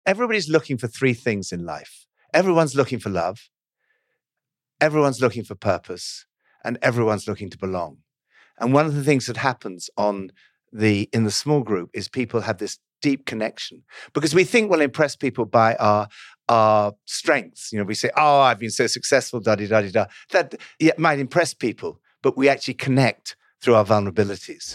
everybody's looking for three things in life. Everyone's looking for love, everyone's looking for purpose, and everyone's looking to belong. And one of the things that happens in the small group is people have this deep connection because we think we'll impress people by our strengths. We say, oh, I've been so successful, da-di-da-di-da. That might impress people, but we actually connect through our vulnerabilities.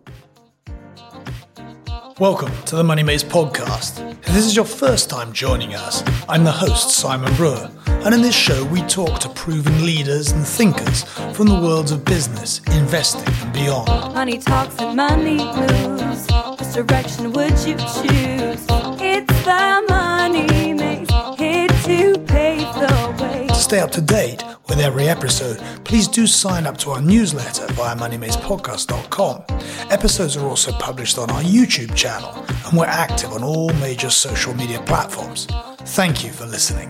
Welcome to the Money Maze podcast. If this is your first time joining us, I'm the host, Simon Brewer, and in this show we talk to proven leaders and thinkers from the worlds of business, investing and beyond. Money talks and money moves. Which direction would you choose? It's the Money Maze, here to pave the way. To stay up to date with every episode, please do sign up to our newsletter via moneymazepodcast.com. Episodes are also published on our YouTube channel, and we're active on all major social media platforms. Thank you for listening.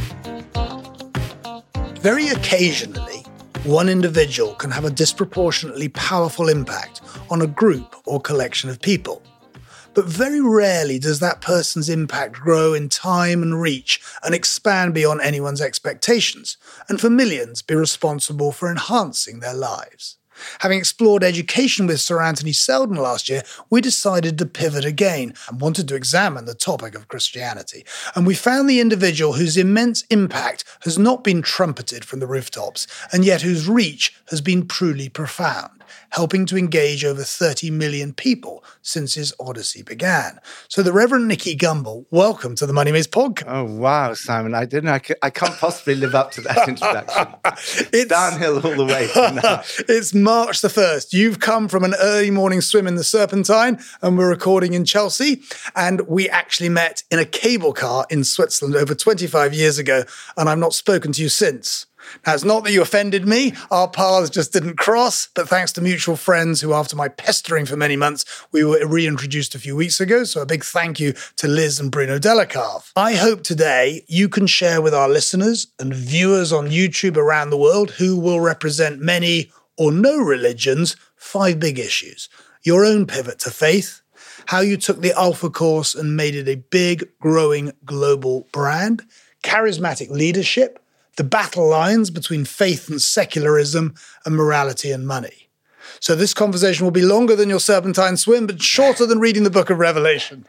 Very occasionally, one individual can have a disproportionately powerful impact on a group or collection of people. But very rarely does that person's impact grow in time and reach and expand beyond anyone's expectations, and for millions be responsible for enhancing their lives. Having explored education with Sir Anthony Seldon last year, we decided to pivot again and wanted to examine the topic of Christianity. And we found the individual whose immense impact has not been trumpeted from the rooftops, and yet whose reach has been truly profound, helping to engage over 30 million people since his odyssey began. So the Reverend Nicky Gumbel, welcome to the Money Maze podcast. Oh, wow, Simon. I can't possibly live up to that introduction. It's downhill all the way from now. It's March the 1st. You've come from an early morning swim in the Serpentine, and we're recording in Chelsea. And we actually met in a cable car in Switzerland over 25 years ago, and I've not spoken to you since. Now, it's not that you offended me. Our paths just didn't cross, but thanks to mutual friends who, after my pestering for many months, we were reintroduced a few weeks ago. So a big thank you to Liz and Bruno Delacarve. I hope today you can share with our listeners and viewers on YouTube around the world, who will represent many or no religions, 5 big issues. Your own pivot to faith, how you took the Alpha Course and made it a big, growing global brand, charismatic leadership, the battle lines between faith and secularism, and morality and money. So this conversation will be longer than your Serpentine swim, but shorter than reading the book of Revelation.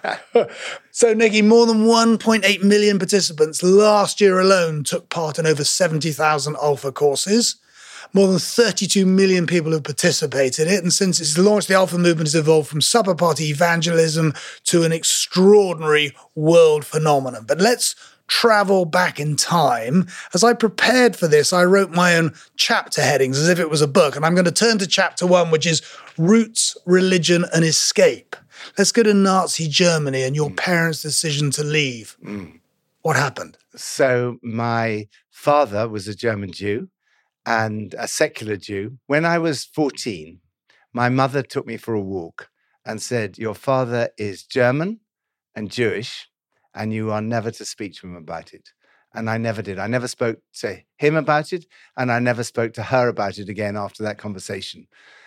So, Nicky, more than 1.8 million participants last year alone took part in over 70,000 Alpha courses. More than 32 million people have participated in it, and since its launch, the Alpha movement has evolved from supper party evangelism to an extraordinary world phenomenon. But let's travel back in time. As I prepared for this, I wrote my own chapter headings as if it was a book, and I'm going to turn to chapter 1, which is Roots, Religion and Escape. Let's go to Nazi Germany and your parents' decision to leave. What happened? So my father was a German Jew and a secular Jew. When I was 14, my mother took me for a walk and said, your father is German and Jewish, and you are never to speak to him about it. And I never did. I never spoke to him about it, and I never spoke to her about it again after that conversation.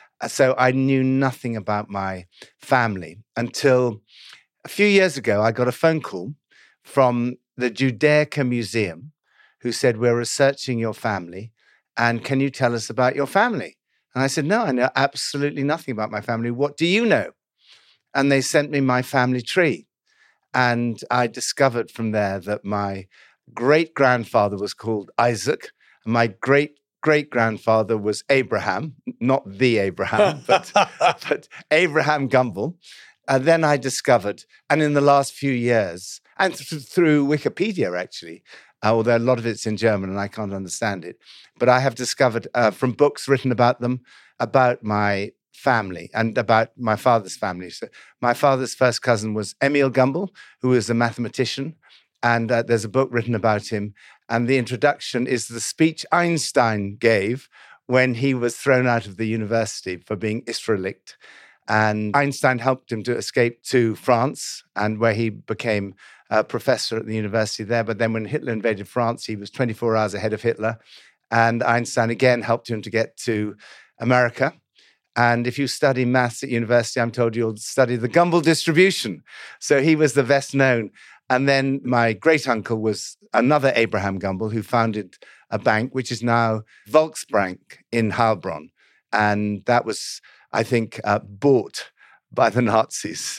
So I knew nothing about my family until a few years ago. I got a phone call from the Judaica Museum who said, we're researching your family, and can you tell us about your family? And I said, no, I know absolutely nothing about my family. What do you know? And they sent me my family tree. And I discovered from there that my great-grandfather was called Isaac. And my great-great-grandfather was Abraham, not the Abraham, but Abraham Gumbel. And then I discovered, and in the last few years, and through Wikipedia, actually, although a lot of it's in German and I can't understand it, but I have discovered from books written about them, about my family and about my father's family. So my father's first cousin was Emil Gumbel, who was a mathematician, and there's a book written about him. And the introduction is the speech Einstein gave when he was thrown out of the university for being Israelite. And Einstein helped him to escape to France, and where he became a professor at the university there. But then when Hitler invaded France, he was 24 hours ahead of Hitler. And Einstein again helped him to get to America. And if you study maths at university, I'm told you'll study the Gumbel distribution. So he was the best known And then my great uncle was another Abraham Gumbel who founded a bank, which is now Volksbank in Heilbronn. And that was, I think, bought by the Nazis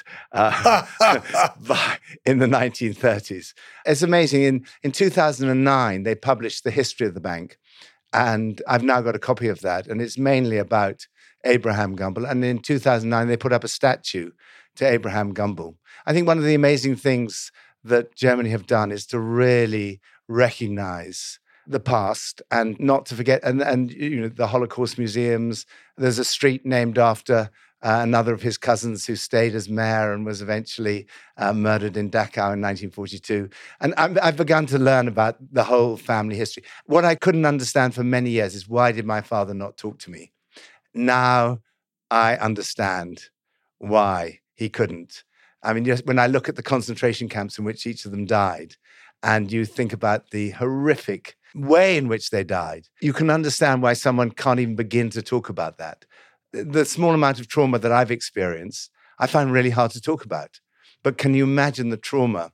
in the 1930s. It's amazing. In 2009, they published the history of the bank. And I've now got a copy of that. And it's mainly about Abraham Gumbel. And in 2009, they put up a statue to Abraham Gumbel. I think one of the amazing things that Germany have done is to really recognize the past and not to forget, and you know, the Holocaust museums. There's a street named after another of his cousins who stayed as mayor and was eventually murdered in Dachau in 1942. And I've begun to learn about the whole family history. What I couldn't understand for many years is, why did my father not talk to me? Now I understand why he couldn't. I mean, just when I look at the concentration camps in which each of them died, and you think about the horrific way in which they died, you can understand why someone can't even begin to talk about that. The small amount of trauma that I've experienced, I find really hard to talk about. But can you imagine the trauma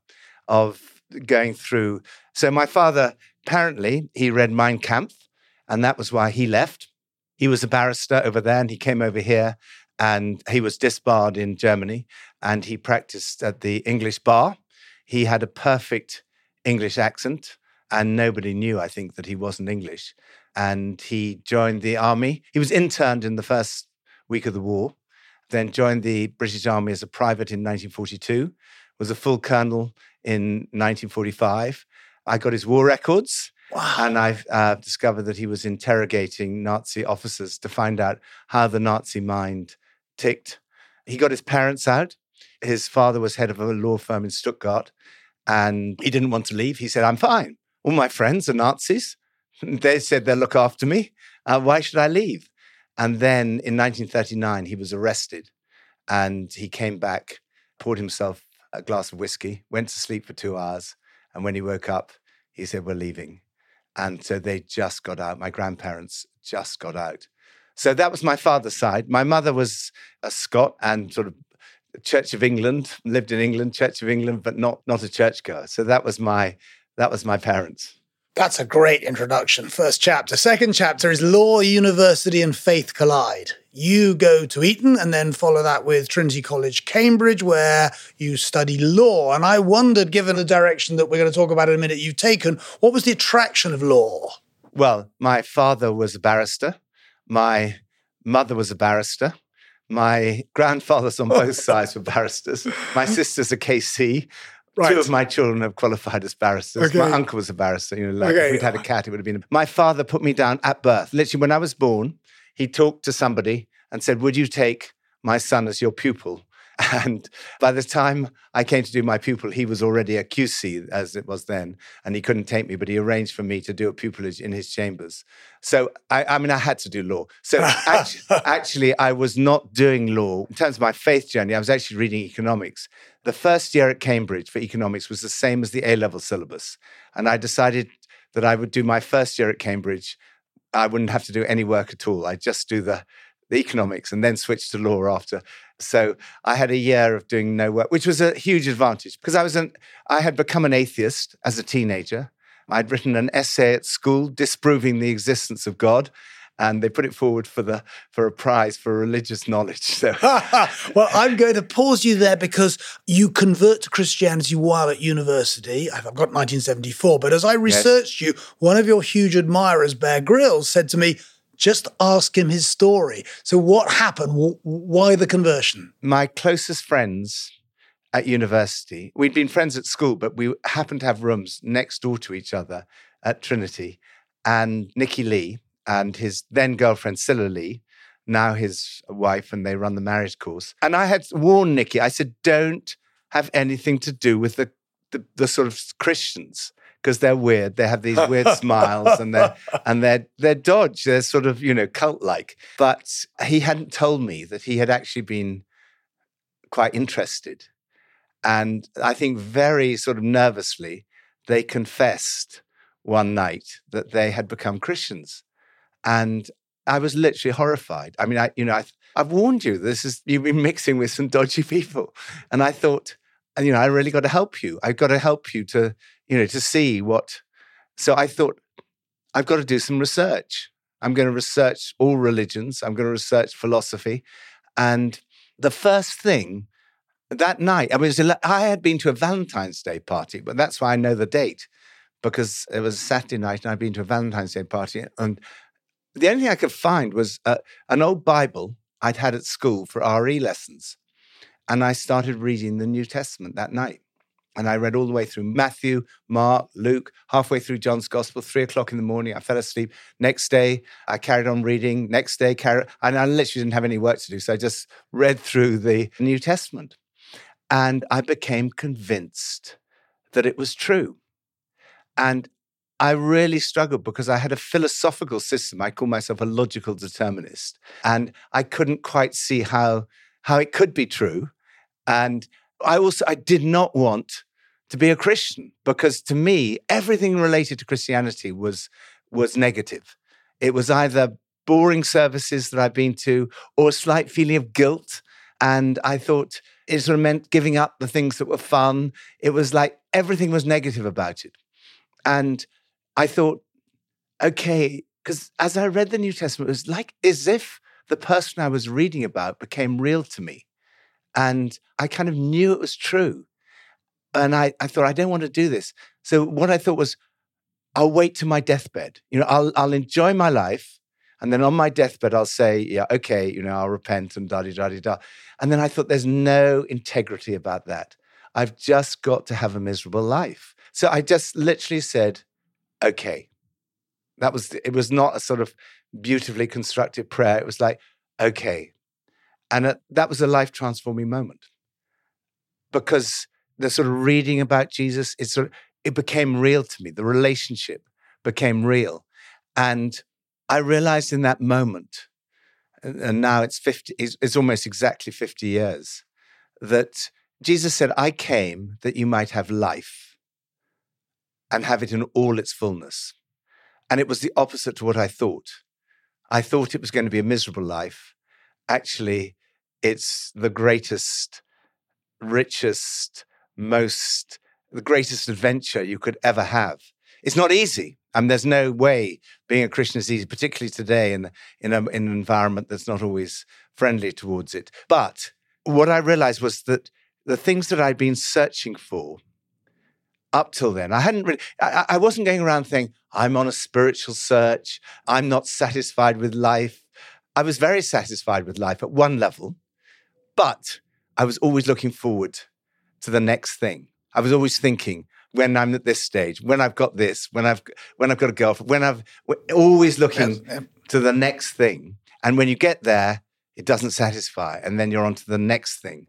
of going through? So my father, apparently, he read Mein Kampf, and that was why he left. He was a barrister over there, and he came over here, and he was disbarred in Germany, and he practiced at the English bar. He had a perfect English accent, and nobody knew, I think, that he wasn't English. And he joined the army. He was interned in the first week of the war, then joined the British Army as a private in 1942, was a full colonel in 1945. I got his war records. Wow. And I've discovered that he was interrogating Nazi officers to find out how the Nazi mind ticked. He got his parents out. His father was head of a law firm in Stuttgart, and he didn't want to leave. He said, I'm fine. All my friends are Nazis. They said they'll look after me. Why should I leave? And then in 1939, he was arrested, and he came back, poured himself a glass of whiskey, went to sleep for 2 hours. And when he woke up, he said, we're leaving. And so they just got out. My grandparents just got out. So that was my father's side. My mother was a Scot and sort of Church of England, lived in England, Church of England, but not a churchgoer. So that was my parents. That's a great introduction. First chapter. Second chapter is Law, University and Faith Collide. You go to Eton and then follow that with Trinity College, Cambridge, where you study law. And I wondered, given the direction that we're going to talk about in a minute you've taken, what was the attraction of law? Well, my father was a barrister. My mother was a barrister. My grandfathers on both sides were barristers. My sister's a KC. Right. 2 of my children have qualified as barristers. Okay. My uncle was a barrister. You know, like if we'd had a cat, it would have been. My father put me down at birth. Literally, when I was born, he talked to somebody and said, would you take my son as your pupil? And by the time I came to do my pupil, he was already a QC, as it was then, and he couldn't take me, but he arranged for me to do a pupillage in his chambers. So, I mean, I had to do law. So actually, I was not doing law. In terms of my faith journey, I was actually reading economics. The first year at Cambridge for economics was the same as the A-level syllabus. And I decided that I would do my first year at Cambridge. I wouldn't have to do any work at all. I'd just do the economics and then switch to law after. So I had a year of doing no work, which was a huge advantage because I had become an atheist as a teenager. I'd written an essay at school disproving the existence of God, and they put it forward for a prize for religious knowledge. So, well, I'm going to pause you there because you convert to Christianity while at university. I've got 1974, but as I researched you, one of your huge admirers, Bear Grylls, said to me, just ask him his story. So what happened? Why the conversion? My closest friends at university, we'd been friends at school, but we happened to have rooms next door to each other at Trinity. And Nicky Lee and his then girlfriend, Cilla Lee, now his wife, and they run the marriage course. And I had warned Nicky, I said, don't have anything to do with the sort of Christians, because they're weird. They have these weird smiles and they're dodge. They're sort of, cult-like. But he hadn't told me that he had actually been quite interested. And I think very sort of nervously, they confessed one night that they had become Christians. And I was literally horrified. I mean, I've warned you, you've been mixing with some dodgy people. And I thought, and, I really got to help you. I've got to help you to, to see what. So I thought, I've got to do some research. I'm going to research all religions. I'm going to research philosophy. And the first thing that night, I had been to a Valentine's Day party, but that's why I know the date, because it was a Saturday night and I'd been to a Valentine's Day party. And the only thing I could find was an old Bible I'd had at school for RE lessons. And I started reading the New Testament that night. And I read all the way through Matthew, Mark, Luke, halfway through John's Gospel, 3:00 in the morning. I fell asleep. Next day, I carried on reading. Next day, and I literally didn't have any work to do. So I just read through the New Testament. And I became convinced that it was true. And I really struggled because I had a philosophical system. I call myself a logical determinist. And I couldn't quite see how it could be true. And I did not want to be a Christian, because to me, everything related to Christianity was negative. It was either boring services that I've been to or a slight feeling of guilt. And I thought it sort of meant giving up the things that were fun. It was like everything was negative about it. And I thought, okay, because as I read the New Testament, it was like as if the person I was reading about became real to me. And I kind of knew it was true. And I thought, I don't want to do this. So what I thought was, I'll wait to my deathbed. I'll enjoy my life. And then on my deathbed, I'll say, yeah, okay, I'll repent and da-di-da-di-da. And then I thought, there's no integrity about that. I've just got to have a miserable life. So I just literally said, okay. It was not a sort of beautifully constructed prayer. It was like, okay. And that was a life-transforming moment, because the sort of reading about Jesus, it became real to me. The relationship became real. And I realized in that moment, and now it's almost exactly 50 years, that Jesus said, I came that you might have life and have it in all its fullness. And it was the opposite to what I thought. I thought it was going to be a miserable life. Actually, it's the greatest, richest, the greatest adventure you could ever have. It's not easy. There's no way being a Christian is easy, particularly today in an environment that's not always friendly towards it. But what I realized was that the things that I'd been searching for up till then, I wasn't going around saying, I'm on a spiritual search. I'm not satisfied with life. I was very satisfied with life at one level. But I was always looking forward to the next thing. I was always thinking, when I'm at this stage, when I've got this, when I've got a girlfriend, always looking to the next thing. And when you get there, it doesn't satisfy. And then you're on to the next thing.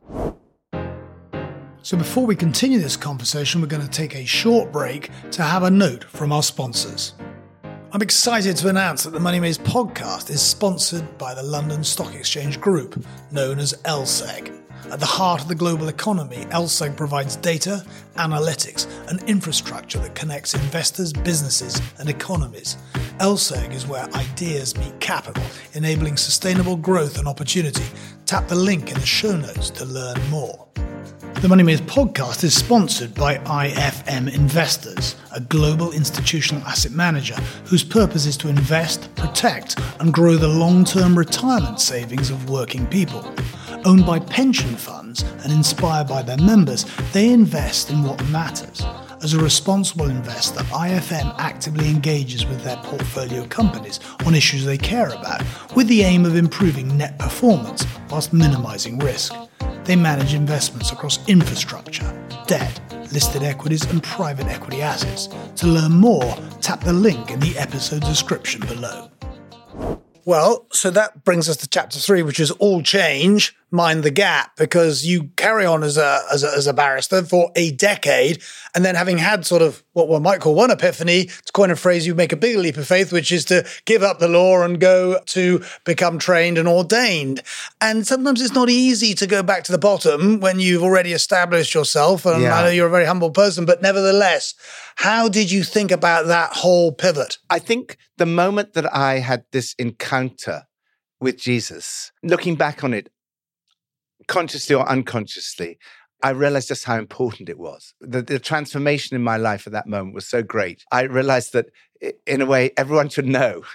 So before we continue this conversation, we're going to take a short break to have a note from our sponsors. I'm excited to announce that the Money Maze podcast is sponsored by the London Stock Exchange Group, known as LSEG. At the heart of the global economy, LSEG provides data, analytics, and infrastructure that connects investors, businesses, and economies. LSEG is where ideas meet capital, enabling sustainable growth and opportunity. Tap the link in the show notes to learn more. The Money Maze podcast is sponsored by IFM Investors, a global institutional asset manager whose purpose is to invest, protect, and grow the long-term retirement savings of working people. Owned by pension funds and inspired by their members, they invest in what matters. As a responsible investor, IFM actively engages with their portfolio companies on issues they care about, with the aim of improving net performance whilst minimizing risk. They manage investments across infrastructure, debt, listed equities, and private equity assets. To learn more, tap the link in the episode description below. Well, so that brings us to chapter 3, which is all change, mind the gap, because you carry on as a barrister for a decade, and then having had sort of what one might call one epiphany, to coin a phrase, you make a big leap of faith, which is to give up the law and go to become trained and ordained. And sometimes it's not easy to go back to the bottom when you've already established yourself. And I know you're a very humble person, but nevertheless, how did you think about that whole pivot? I think the moment that I had this encounter with Jesus, looking back on it, consciously or unconsciously, I realized just how important it was. The transformation in my life at that moment was so great. I realized that in a way, everyone should know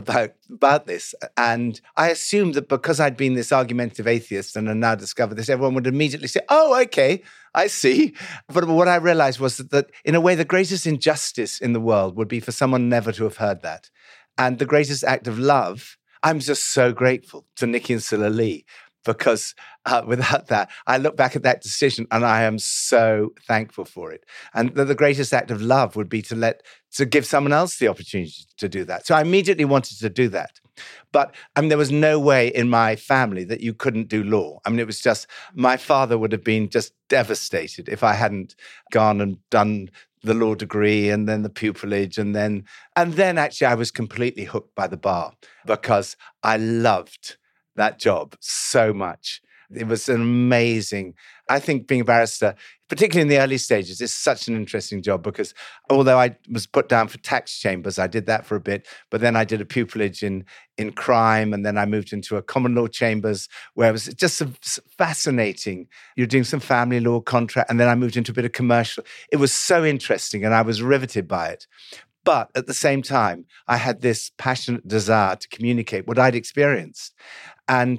about this. And I assumed that because I'd been this argumentative atheist and had now discovered this, everyone would immediately say, oh, okay, I see. But what I realized was that in a way, the greatest injustice in the world would be for someone never to have heard that. And the greatest act of love, I'm just so grateful to Nicky and Scylla Lee, because without that, I look back at that decision and I am so thankful for it. And the greatest act of love would be to give someone else the opportunity to do that. So I immediately wanted to do that. But there was no way in my family that you couldn't do law. It was just, my father would have been just devastated if I hadn't gone and done the law degree and then the pupillage. And then actually I was completely hooked by the bar because I loved that job so much. It was an amazing, I think being a barrister, particularly in the early stages, is such an interesting job because although I was put down for tax chambers, I did that for a bit, but then I did a pupillage in crime, and then I moved into a common law chambers where it was just fascinating. You're doing some family law contract, and then I moved into a bit of commercial. It was so interesting, and I was riveted by it. But at the same time, I had this passionate desire to communicate what I'd experienced. And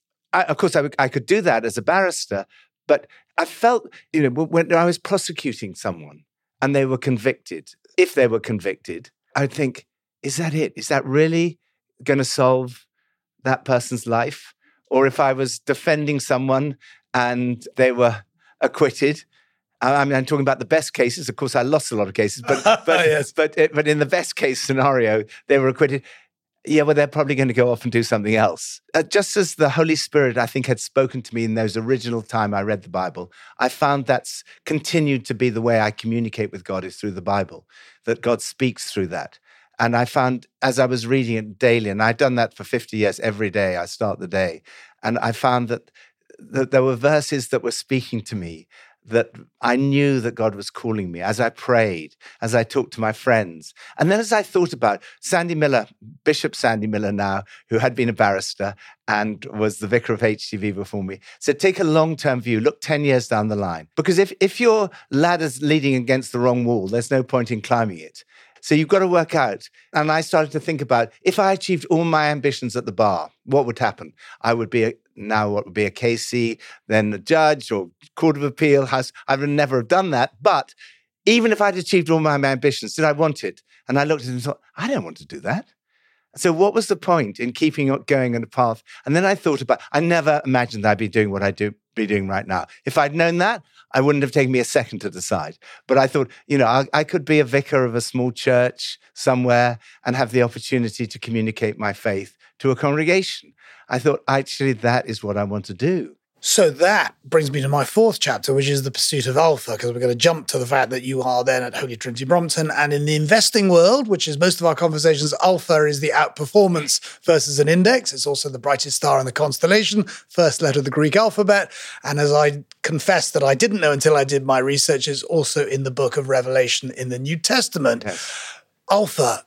of course, I could do that as a barrister, but I felt, when I was prosecuting someone and they were convicted, if they were convicted, I would think, is that it? Is that really going to solve that person's life? Or if I was defending someone and they were acquitted, I'm talking about the best cases. Of course, I lost a lot of cases, but yes. but in the best case scenario, they were acquitted. Yeah, well, they're probably going to go off and do something else. Just as the Holy Spirit, I think, had spoken to me in those original time I read the Bible, I found that's continued to be the way I communicate with God is through the Bible, that God speaks through that. And I found, as I was reading it daily, and I'd done that for 50 years, every day I start the day, and I found that there were verses that were speaking to me, that I knew that God was calling me as I prayed, as I talked to my friends. And then as I thought about Sandy Miller, Bishop Sandy Miller now, who had been a barrister and was the vicar of HTV before me, said, take a long-term view, look 10 years down the line. Because if your ladder's leading against the wrong wall, there's no point in climbing it. So you've got to work out. And I started to think about, if I achieved all my ambitions at the bar, what would happen? I would be what would be a KC, then a judge or Court of Appeal, House. I would never have done that. But even if I'd achieved all my ambitions, did I want it? And I looked at it and thought, I don't want to do that. So what was the point in keeping going on a path? And then I thought about, I never imagined that I'd be doing what I be doing right now. If I'd known that, I wouldn't have taken me a second to decide. But I thought, I could be a vicar of a small church somewhere and have the opportunity to communicate my faith to a congregation. I thought, actually, that is what I want to do. So that brings me to my fourth chapter, which is the pursuit of alpha, because we're going to jump to the fact that you are then at Holy Trinity Brompton. And in the investing world, which is most of our conversations, alpha is the outperformance versus an index. It's also the brightest star in the constellation, first letter of the Greek alphabet. And as I confessed that I didn't know until I did my research, is also in the book of Revelation in the New Testament. Yes. Alpha,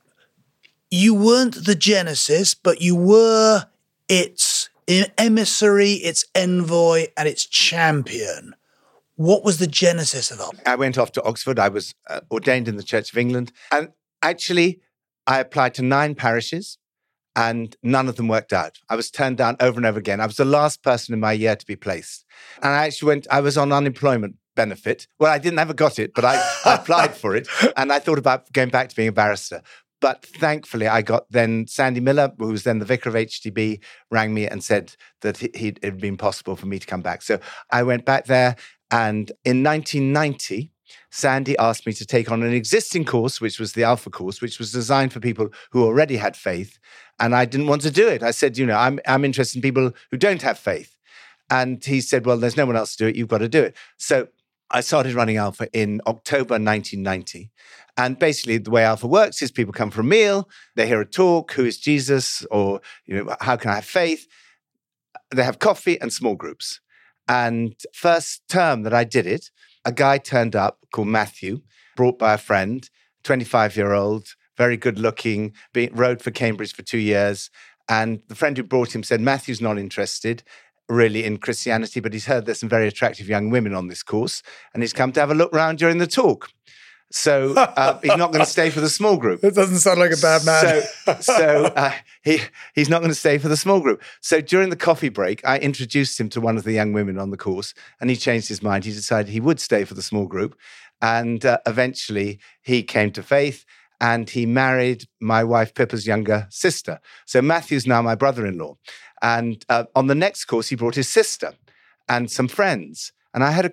you weren't the genesis, but you were its emissary, its envoy, and its champion. What was the genesis of Alpha? I went off to Oxford. I was ordained in the Church of England. And actually, I applied to 9 parishes, and none of them worked out. I was turned down over and over again. I was the last person in my year to be placed. And I was on unemployment benefit. Well, I never got it, but I applied for it. And I thought about going back to being a barrister. But thankfully, I got then Sandy Miller, who was then the vicar of HTB, rang me and said that it had been possible for me to come back. So I went back there. And in 1990, Sandy asked me to take on an existing course, which was the Alpha course, which was designed for people who already had faith. And I didn't want to do it. I said, I'm interested in people who don't have faith. And he said, well, there's no one else to do it. You've got to do it. So I started running Alpha in October 1990. And basically the way Alpha works is people come for a meal, they hear a talk, who is Jesus, or how can I have faith? They have coffee and small groups. And first term that I did it, a guy turned up called Matthew, brought by a friend, 25-year-old, very good looking, rode for Cambridge for 2 years. And the friend who brought him said, Matthew's not interested. really in Christianity, but he's heard there's some very attractive young women on this course, and he's come to have a look round during the talk. So he's not going to stay for the small group. That doesn't sound like a bad man. He's not going to stay for the small group. So during the coffee break, I introduced him to one of the young women on the course, and he changed his mind. He decided he would stay for the small group. And eventually he came to faith, and he married my wife Pippa's younger sister. So Matthew's now my brother-in-law. And on the next course, he brought his sister and some friends. And I had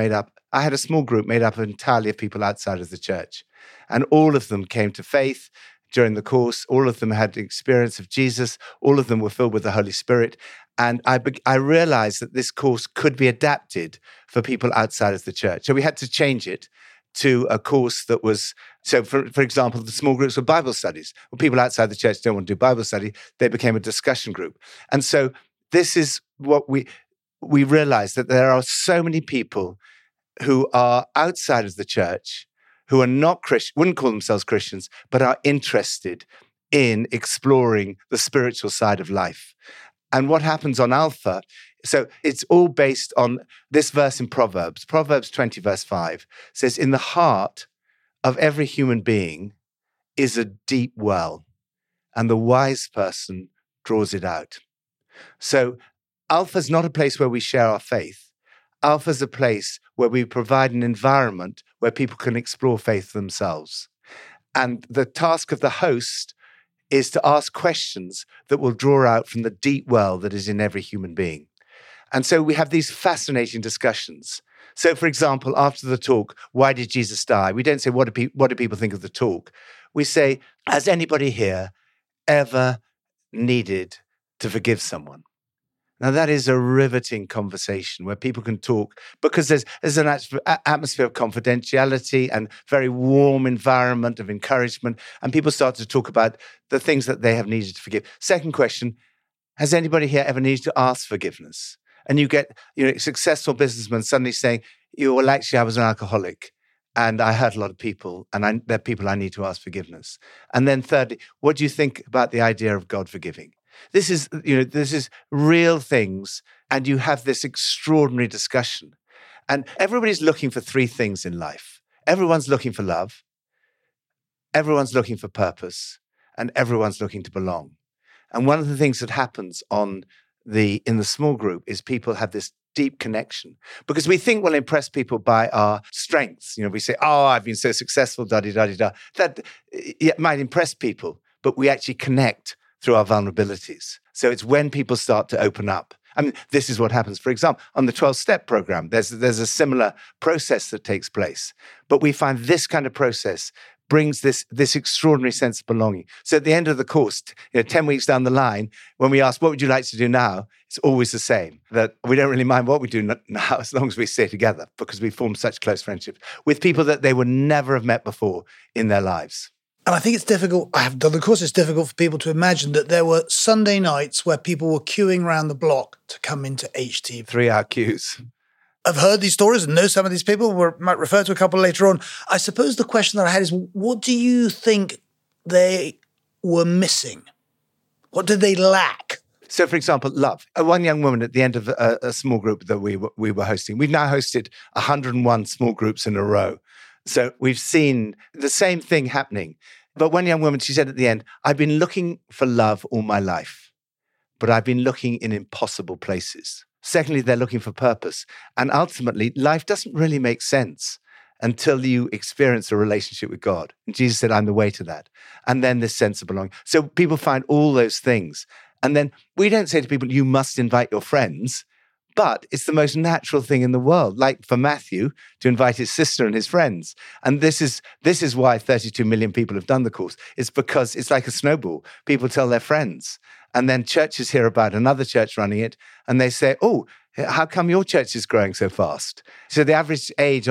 a small group made up entirely of people outside of the church. And all of them came to faith during the course. All of them had the experience of Jesus. All of them were filled with the Holy Spirit. And I realized that this course could be adapted for people outside of the church. So we had to change it to a course that was, so for example, the small groups were Bible studies. Well, people outside the church don't want to do Bible study. They became a discussion group. And so this is what we realized, that there are so many people who are outside of the church, who are not Christian, wouldn't call themselves Christians, but are interested in exploring the spiritual side of life. And what happens on Alpha, so it's all based on this verse in Proverbs. Proverbs 20, verse 5 says, in the heart of every human being is a deep well, and the wise person draws it out. So Alpha's not a place where we share our faith. Alpha's a place where we provide an environment where people can explore faith themselves. And the task of the host is to ask questions that will draw out from the deep well that is in every human being. And so we have these fascinating discussions. So, for example, after the talk, why did Jesus die? We don't say, what do people think of the talk? We say, has anybody here ever needed to forgive someone? Now, that is a riveting conversation where people can talk, because there's an atmosphere of confidentiality and very warm environment of encouragement, and people start to talk about the things that they have needed to forgive. Second question, has anybody here ever needed to ask forgiveness? And you get, successful businessmen suddenly saying, well, actually, I was an alcoholic and I hurt a lot of people, and they're people I need to ask forgiveness. And then thirdly, what do you think about the idea of God forgiving? This is real things, and you have this extraordinary discussion. And everybody's looking for three things in life. Everyone's looking for love, everyone's looking for purpose, and everyone's looking to belong. And one of the things that happens in the small group is people have this deep connection, because we think we'll impress people by our strengths. We say, oh, I've been so successful, da-di-da-di-da. That might impress people, but we actually connect through our vulnerabilities. So it's when people start to open up. I mean, this is what happens. For example, on the 12-step program, there's a similar process that takes place. But we find this kind of process brings this extraordinary sense of belonging. So at the end of the course, 10 weeks down the line, when we ask, what would you like to do now? It's always the same, that we don't really mind what we do now as long as we stay together, because we form such close friendships with people that they would never have met before in their lives. And I think it's difficult, I have done the course, it's difficult for people to imagine that there were Sunday nights where people were queuing around the block to come into HT. 3-hour queues. I've heard these stories and know some of these people. We might refer to a couple later on. I suppose the question that I had is, what do you think they were missing? What did they lack? So, for example, love. One young woman at the end of a small group that we were hosting. We've now hosted 101 small groups in a row. So we've seen the same thing happening. But one young woman, she said at the end, I've been looking for love all my life, but I've been looking in impossible places. Secondly, they're looking for purpose. And ultimately, life doesn't really make sense until you experience a relationship with God. And Jesus said, I'm the way to that. And then this sense of belonging. So people find all those things. And then we don't say to people, you must invite your friends, but it's the most natural thing in the world, like for Matthew to invite his sister and his friends. And this is why 32 million people have done the course. It's because it's like a snowball. People tell their friends. And then churches hear about another church running it, and they say, oh, how come your church is growing so fast? So the average age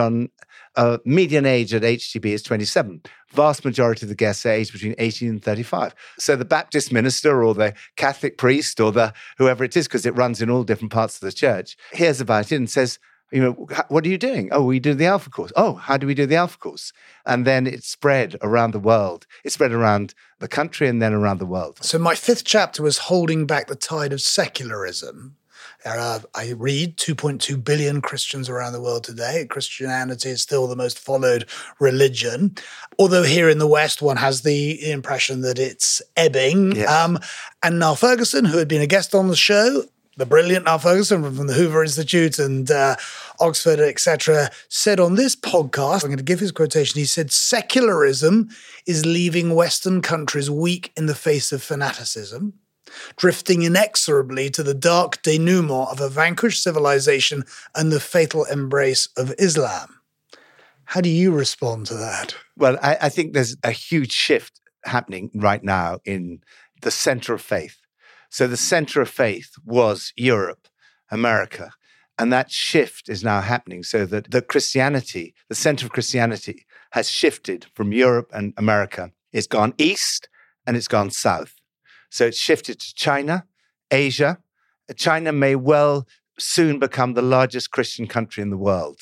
median age at HTB is 27. Vast majority of the guests are aged between 18 and 35. So the Baptist minister or the Catholic priest or whoever it is, because it runs in all different parts of the church, hears about it and says, what are you doing? Oh, we do the Alpha course. Oh, how do we do the Alpha course? And then it spread around the world. It spread around the country and then around the world. So my 5th chapter was holding back the tide of secularism. There are, I read, 2.2 billion Christians around the world today. Christianity is still the most followed religion. Although here in the West, one has the impression that it's ebbing. Yes. And Niall Ferguson, who had been a guest on the show, the brilliant Niall Ferguson from the Hoover Institute and Oxford, etc., said on this podcast, I'm going to give his quotation, he said, secularism is leaving Western countries weak in the face of fanaticism, drifting inexorably to the dark denouement of a vanquished civilization and the fatal embrace of Islam. How do you respond to that? Well, I think there's a huge shift happening right now in the center of faith. So the center of faith was Europe, America, and that shift is now happening so that the center of Christianity has shifted from Europe and America. It's gone east and it's gone south. So it's shifted to China, Asia. China may well soon become the largest Christian country in the world.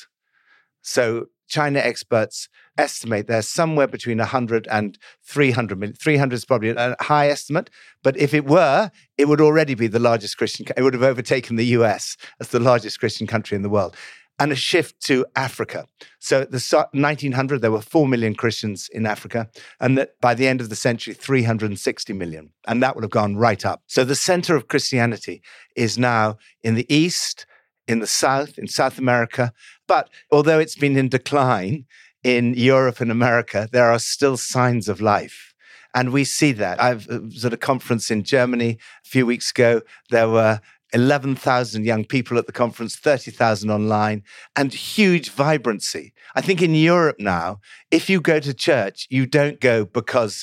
So China experts estimate there's somewhere between 100 and 300 million. 300 is probably a high estimate, but if it were, it would already be the largest Christian. It would have overtaken the US as the largest Christian country in the world. And a shift to Africa. So at the 1900, there were 4 million Christians in Africa, and that by the end of the century, 360 million. And that would have gone right up. So the center of Christianity is now in the East, in the South, in South America. But although it's been in decline in Europe and America, there are still signs of life. And we see that. I was at a conference in Germany a few weeks ago. There were 11,000 young people at the conference, 30,000 online, and huge vibrancy. I think in Europe now, if you go to church, you don't go because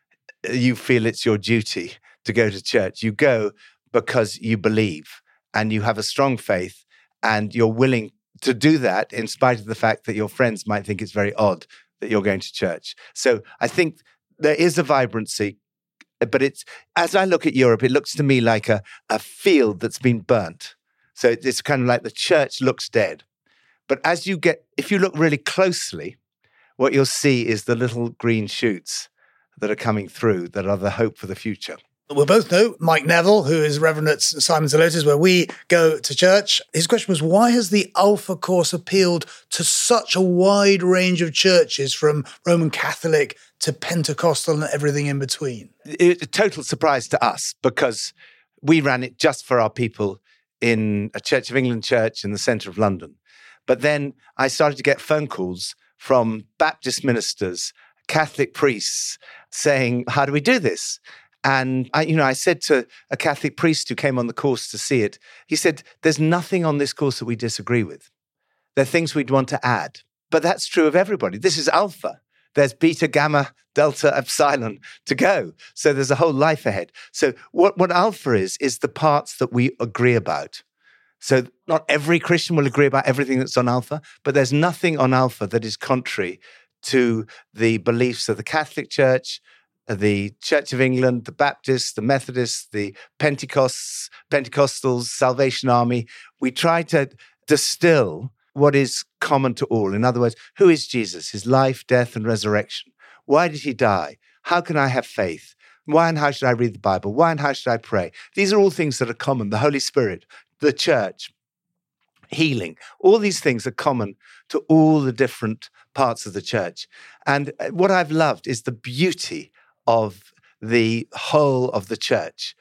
you feel it's your duty to go to church. You go because you believe and you have a strong faith and you're willing to do that in spite of the fact that your friends might think it's very odd that you're going to church. So I think there is a vibrancy. But it's, as I look at Europe, it looks to me like a field that's been burnt. So it's kind of like the church looks dead. But if you look really closely, what you'll see is the little green shoots that are coming through that are the hope for the future. We both know Mike Neville, who is Reverend at Simon Zelotes, where we go to church. His question was, why has the Alpha Course appealed to such a wide range of churches, from Roman Catholic to Pentecostal and everything in between? It's a total surprise to us because we ran it just for our people in a Church of England church in the centre of London. But then I started to get phone calls from Baptist ministers, Catholic priests saying, how do we do this? And I said to a Catholic priest who came on the course to see it, he said, there's nothing on this course that we disagree with. There are things we'd want to add. But that's true of everybody. This is Alpha. There's Beta, Gamma, Delta, Epsilon to go. So there's a whole life ahead. So what Alpha is the parts that we agree about. So not every Christian will agree about everything that's on Alpha, but there's nothing on Alpha that is contrary to the beliefs of the Catholic Church, the Church of England, the Baptists, the Methodists, the Pentecostals, Salvation Army. We try to distill what is common to all. In other words, who is Jesus? His life, death, and resurrection. Why did he die? How can I have faith? Why and how should I read the Bible? Why and how should I pray? These are all things that are common. The Holy Spirit, the church, healing. All these things are common to all the different parts of the church. And what I've loved is the beauty of the whole of the church.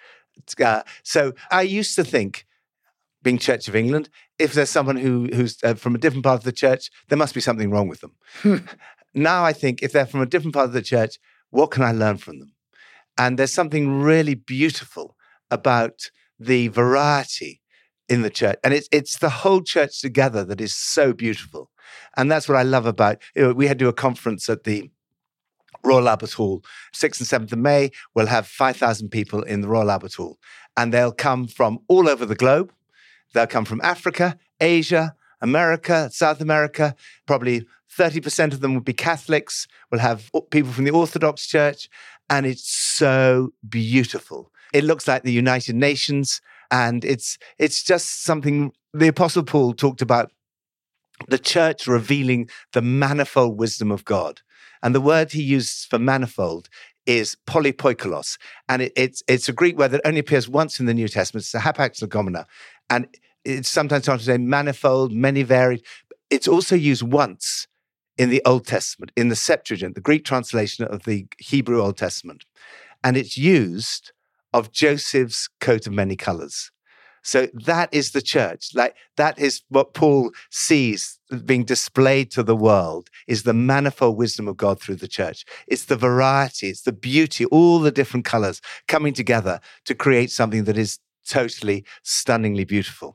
So I used to think, being Church of England, if there's someone who's from a different part of the church, there must be something wrong with them. Now I think if they're from a different part of the church, what can I learn from them? And there's something really beautiful about the variety in the church. And it's the whole church together that is so beautiful. And that's what I love about, we had to do a conference at the Royal Albert Hall, 6th and 7th of May. We'll have 5,000 people in the Royal Albert Hall. And they'll come from all over the globe. They'll come from Africa, Asia, America, South America. Probably 30% of them would be Catholics. We'll have people from the Orthodox Church. And it's so beautiful. It looks like the United Nations. And it's just something the Apostle Paul talked about, the church revealing the manifold wisdom of God. And the word he uses for manifold is polypoikolos. And it's a Greek word that only appears once in the New Testament. It's a hapax legomena. And it's sometimes translated manifold, many varied. It's also used once in the Old Testament, in the Septuagint, the Greek translation of the Hebrew Old Testament. And it's used of Joseph's coat of many colors. So that is the church. Like, that is what Paul sees being displayed to the world, is the manifold wisdom of God through the church. It's the variety, it's the beauty, all the different colors coming together to create something that is totally, stunningly beautiful.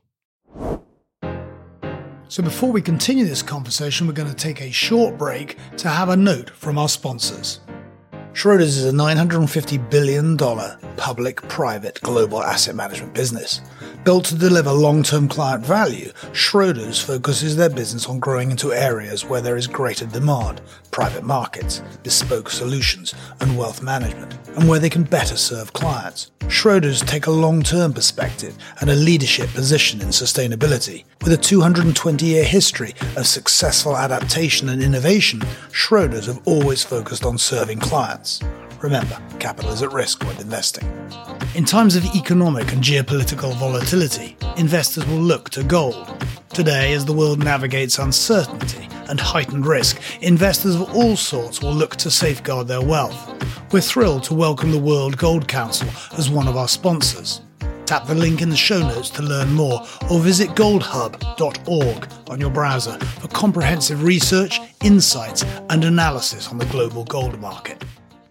So before we continue this conversation, we're going to take a short break to have a note from our sponsors. Schroders is a $950 billion public-private global asset management business. Built to deliver long-term client value, Schroders focuses their business on growing into areas where there is greater demand, private markets, bespoke solutions, and wealth management, and where they can better serve clients. Schroders take a long-term perspective and a leadership position in sustainability. With a 220-year history of successful adaptation and innovation, Schroders have always focused on serving clients. Remember, capital is at risk when investing. In times of economic and geopolitical volatility, investors will look to gold. Today, as the world navigates uncertainty and heightened risk, investors of all sorts will look to safeguard their wealth. We're thrilled to welcome the World Gold Council as one of our sponsors. Tap the link in the show notes to learn more, or visit goldhub.org on your browser for comprehensive research, insights, and analysis on the global gold market.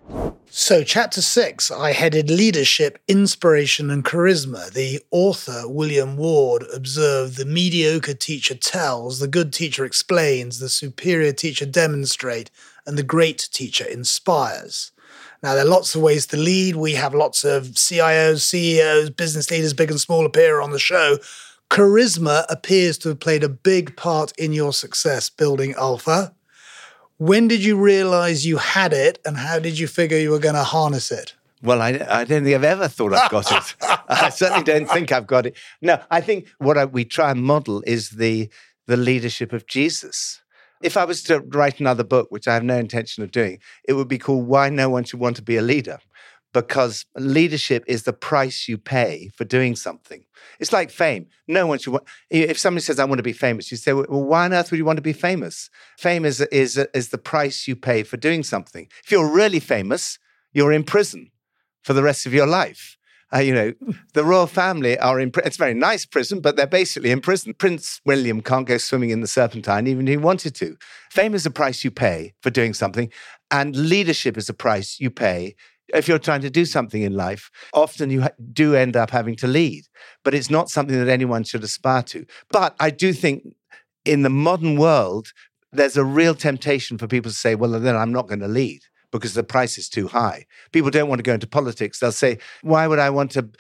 So, Chapter 6, I headed Leadership, Inspiration and Charisma. The author, William Ward, observed the mediocre teacher tells, the good teacher explains, the superior teacher demonstrates, and the great teacher inspires. Now, there are lots of ways to lead. We have lots of CIOs, CEOs, business leaders, big and small, appear on the show. Charisma appears to have played a big part in your success building Alpha. When did you realize you had it, and how did you figure you were going to harness it? Well, I don't think I've ever thought I've got it. I certainly don't think I've got it. No, I think what we try and model is the leadership of Jesus. If I was to write another book, which I have no intention of doing, it would be called Why No One Should Want to Be a Leader. Because leadership is the price you pay for doing something. It's like fame. No one should want. If somebody says, I want to be famous, you say, well, why on earth would you want to be famous? Fame is the price you pay for doing something. If you're really famous, you're in prison for the rest of your life. The royal family are in prison. It's a very nice prison, but they're basically in prison. Prince William can't go swimming in the Serpentine, even if he wanted to. Fame is the price you pay for doing something, and leadership is the price you pay if you're trying to do something in life. Often you do end up having to lead, but it's not something that anyone should aspire to. But I do think in the modern world, there's a real temptation for people to say, well, then I'm not going to lead because the price is too high. People don't want to go into politics. They'll say, why would I want to,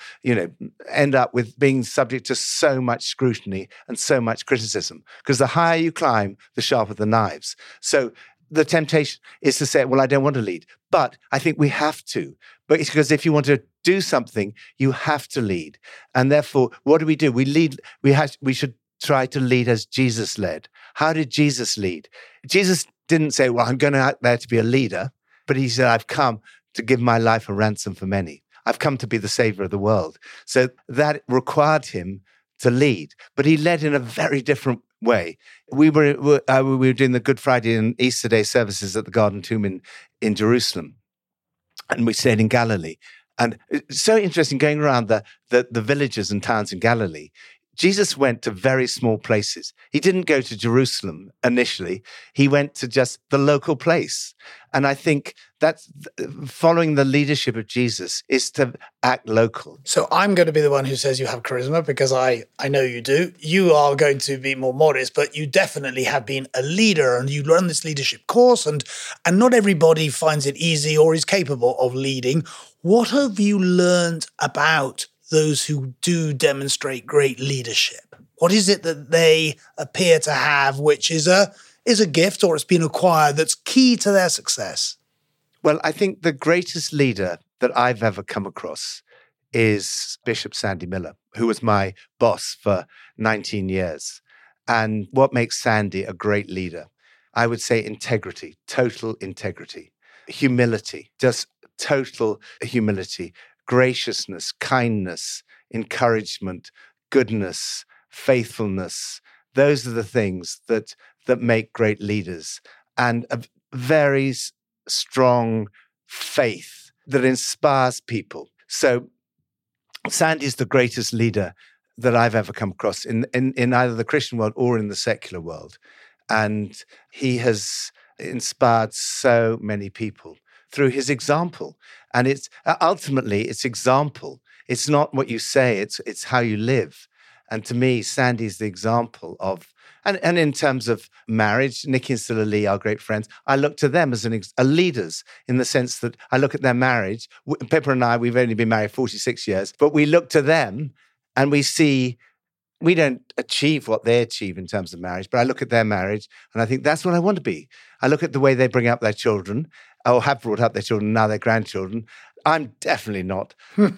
end up with being subject to so much scrutiny and so much criticism? Because the higher you climb, the sharper the knives. So the temptation is to say, well, I don't want to lead. But I think we have to. But it's because if you want to do something, you have to lead. And therefore, what do? We lead. We should try to lead as Jesus led. How did Jesus lead? Jesus didn't say, well, I'm going out there to be a leader. But he said, I've come to give my life a ransom for many. I've come to be the savior of the world. So that required him to lead. But he led in a very different way. We were doing the Good Friday and Easter Day services at the Garden Tomb in Jerusalem, and we stayed in Galilee. And it's so interesting going around the villages and towns in Galilee. Jesus went to very small places. He didn't go to Jerusalem initially. He went to just the local place. And I think that's following the leadership of Jesus is to act local. So I'm going to be the one who says you have charisma because I know you do. You are going to be more modest, but you definitely have been a leader and you run this leadership course and not everybody finds it easy or is capable of leading. What have you learned about those who do demonstrate great leadership? What is it that they appear to have, which is a gift or it's been acquired that's key to their success? Well, I think the greatest leader that I've ever come across is Bishop Sandy Miller, who was my boss for 19 years. And what makes Sandy a great leader? I would say integrity, total integrity, humility, just total humility, graciousness, kindness, encouragement, goodness, faithfulness. Those are the things that make great leaders, and a very strong faith that inspires people. So Sandy's the greatest leader that I've ever come across in either the Christian world or in the secular world. And he has inspired so many people through his example. And it's ultimately it's example. It's not what you say, it's how you live. And to me, Sandy's the example of, and in terms of marriage, Nikki and Silla Lee, our great friends, I look to them as leaders in the sense that I look at their marriage. Pippa and I, we've only been married 46 years, but we look to them and we see, we don't achieve what they achieve in terms of marriage, but I look at their marriage and I think that's what I want to be. I look at the way they bring up their children, or have brought up their children, now their grandchildren. I'm definitely not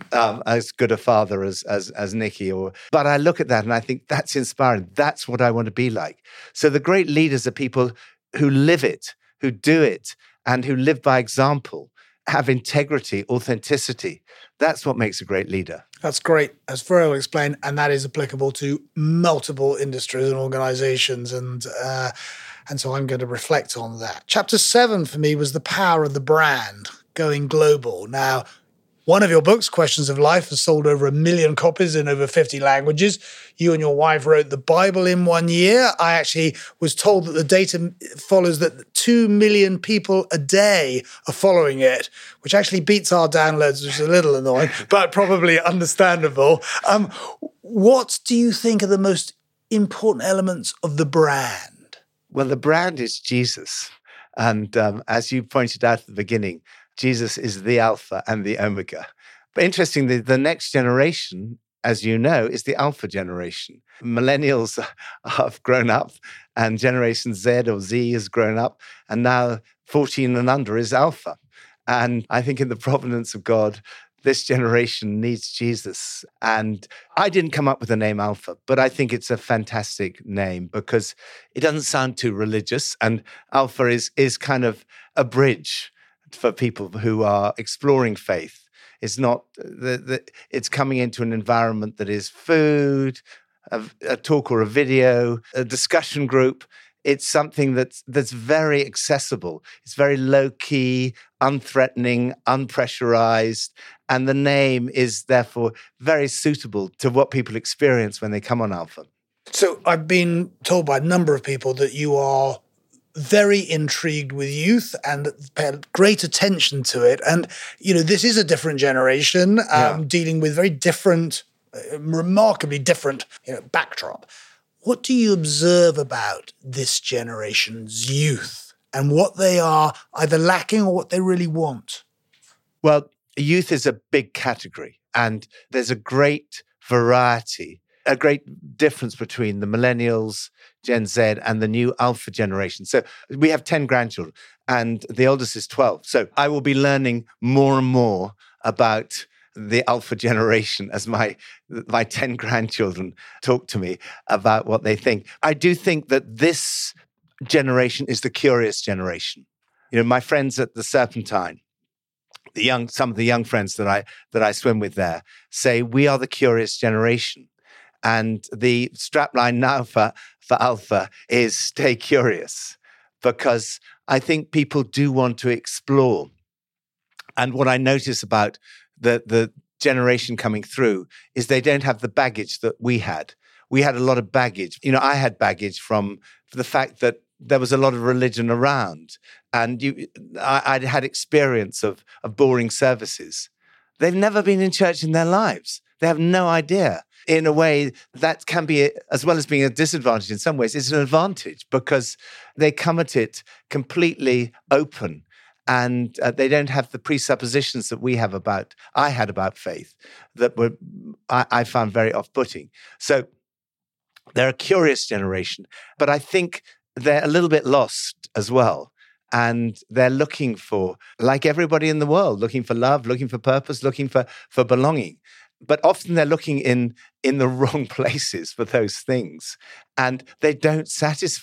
as good a father as Nikki, but I look at that and I think that's inspiring. That's what I want to be like. So the great leaders are people who live it, who do it, and who live by example, have integrity, authenticity. That's what makes a great leader. That's great. That's very well explained, and that is applicable to multiple industries and organizations. And so I'm going to reflect on that. Chapter 7 for me was the power of the brand, going global. Now, one of your books, Questions of Life, has sold over 1 million copies in over 50 languages. You and your wife wrote the Bible in 1 year. I actually was told that the data follows that 2 million people a day are following it, which actually beats our downloads, which is a little annoying, but probably understandable. What do you think are the most important elements of the brand? Well, the brand is Jesus. And as you pointed out at the beginning, Jesus is the Alpha and the Omega. But interestingly, the next generation, as you know, is the Alpha generation. Millennials have grown up, and Generation Z or Z has grown up, and now 14 and under is Alpha. And I think in the providence of God, this generation needs Jesus. And I didn't come up with the name Alpha, but I think it's a fantastic name because it doesn't sound too religious. And Alpha is kind of a bridge for people who are exploring faith. It's not it's coming into an environment that is food, a talk or a video, a discussion group. It's something that's very accessible. It's very low-key, unthreatening, unpressurized, and the name is therefore very suitable to what people experience when they come on Alpha. So I've been told by a number of people that you are very intrigued with youth and pay great attention to it. And, you know, this is a different generation dealing with very different, remarkably different, backdrop. What do you observe about this generation's youth and what they are either lacking or what they really want? Well, youth is a big category, and there's a great variety, a great difference between the millennials, Gen Z, and the new Alpha generation. So we have 10 grandchildren, and the oldest is 12. So I will be learning more and more about the Alpha generation as my 10 grandchildren talk to me about what they think. I do think that this generation is the curious generation. You know, my friends at the Serpentine, some of the young friends that I swim with there, say we are the curious generation. And the strapline now for Alpha is stay curious, because I think people do want to explore. And what I notice about the generation coming through is they don't have the baggage that we had. We had a lot of baggage. You know, I had baggage from the fact that there was a lot of religion around, and I'd had experience of boring services. They've never been in church in their lives. They have no idea. In a way, that can be, as well as being a disadvantage in some ways, it's an advantage because they come at it completely open, and they don't have the presuppositions that I had about faith that I found very off-putting. So they're a curious generation, but I think they're a little bit lost as well. And they're looking for, like everybody in the world, looking for love, looking for purpose, looking for belonging. But often they're looking in the wrong places for those things, and they don't satisfy.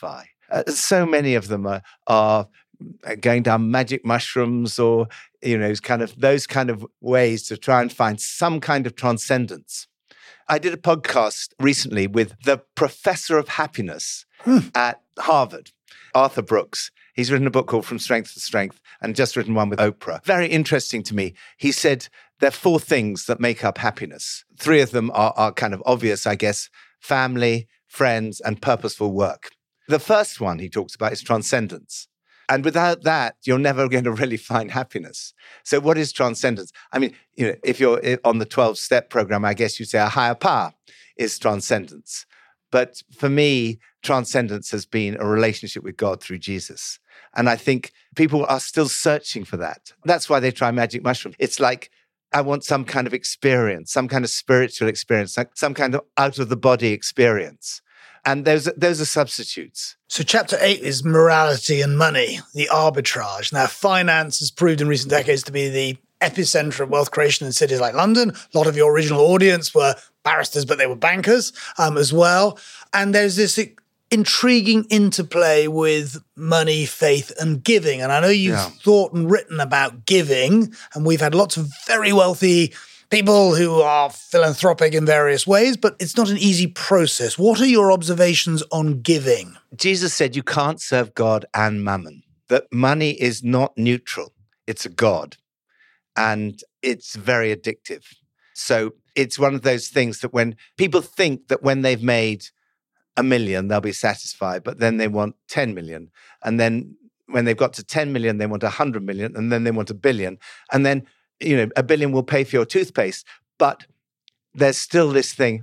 So many of them are going down magic mushrooms or, kind of those kind of ways to try and find some kind of transcendence. I did a podcast recently with the professor of happiness at Harvard, Arthur Brooks. He's written a book called From Strength to Strength and just written one with Oprah. Very interesting to me. He said there are 4 things that make up happiness. 3 of them are kind of obvious, I guess: family, friends, and purposeful work. The first one he talks about is transcendence. And without that, you're never going to really find happiness. So what is transcendence? I mean, if you're on the 12-step program, I guess you'd say a higher power is transcendence. But for me, transcendence has been a relationship with God through Jesus. And I think people are still searching for that. That's why they try magic mushroom. It's like, I want some kind of experience, some kind of spiritual experience, like some kind of out-of-the-body experience. And those are substitutes. So chapter 8 is morality and money, the arbitrage. Now, finance has proved in recent decades to be the epicenter of wealth creation in cities like London. A lot of your original audience were barristers, but they were bankers as well. And there's this intriguing interplay with money, faith, and giving. And I know you've thought and written about giving, and we've had lots of very wealthy people who are philanthropic in various ways, but it's not an easy process. What are your observations on giving? Jesus said you can't serve God and mammon, that money is not neutral. It's a god, and it's very addictive. So it's one of those things that when people think that when they've made $1 million, they'll be satisfied, but then they want 10 million. And then when they've got to 10 million, they want 100 million, and then they want 1 billion. And then, $1 billion will pay for your toothpaste. But there's still this thing,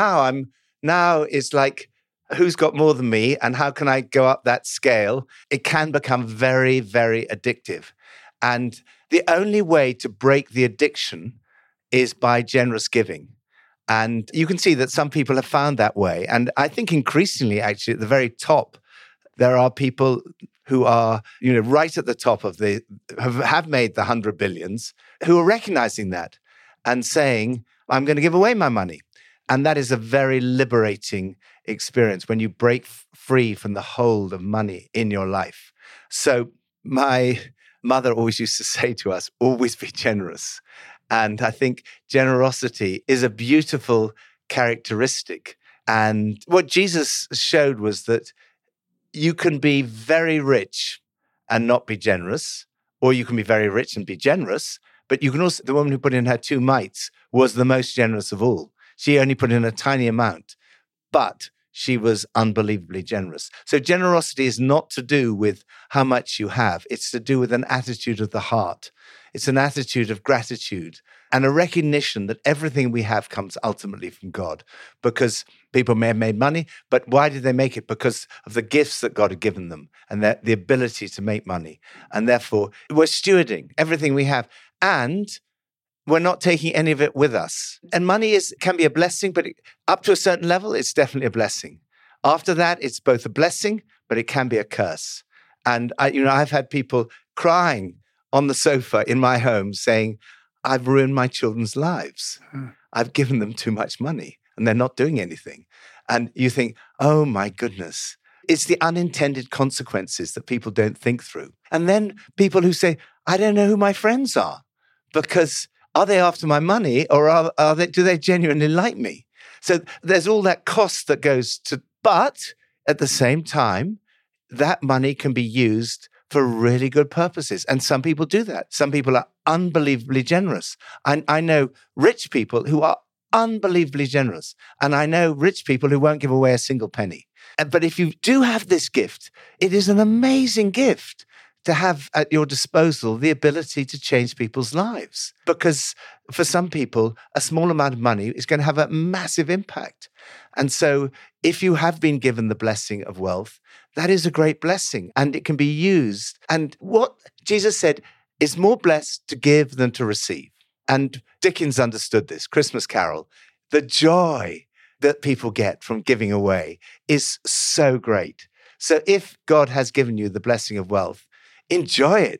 now it's like, who's got more than me, and how can I go up that scale? It can become very, very addictive. And the only way to break the addiction is by generous giving. And you can see that some people have found that way. And I think increasingly, actually, at the very top, there are people who are, right at the top of have made the 100 billions, who are recognizing that and saying, I'm going to give away my money. And that is a very liberating experience when you break free from the hold of money in your life. So my mother always used to say to us, always be generous. And I think generosity is a beautiful characteristic. And what Jesus showed was that you can be very rich and not be generous, or you can be very rich and be generous. But you can also, the woman who put in her 2 mites was the most generous of all. She only put in a tiny amount, but she was unbelievably generous. So generosity is not to do with how much you have. It's to do with an attitude of the heart. It's an attitude of gratitude and a recognition that everything we have comes ultimately from God. Because people may have made money, but why did they make it? Because of the gifts that God had given them and the ability to make money. And therefore, we're stewarding everything we have. And we're not taking any of it with us. And money can be a blessing, but up to a certain level, it's definitely a blessing. After that, it's both a blessing, but it can be a curse. And I've had people crying on the sofa in my home saying, I've ruined my children's lives. I've given them too much money and they're not doing anything. And you think, oh my goodness. It's the unintended consequences that people don't think through. And then people who say, I don't know who my friends are, because are they after my money, or do they genuinely like me? So there's all that cost that goes to, but at the same time, that money can be used for really good purposes. And some people do that. Some people are unbelievably generous. I know rich people who are unbelievably generous. And I know rich people who won't give away a single penny. But if you do have this gift, it is an amazing gift to have at your disposal the ability to change people's lives. Because for some people, a small amount of money is going to have a massive impact. And so if you have been given the blessing of wealth, that is a great blessing and it can be used. And what Jesus said is more blessed to give than to receive. And Dickens understood this, Christmas Carol. The joy that people get from giving away is so great. So if God has given you the blessing of wealth, enjoy it,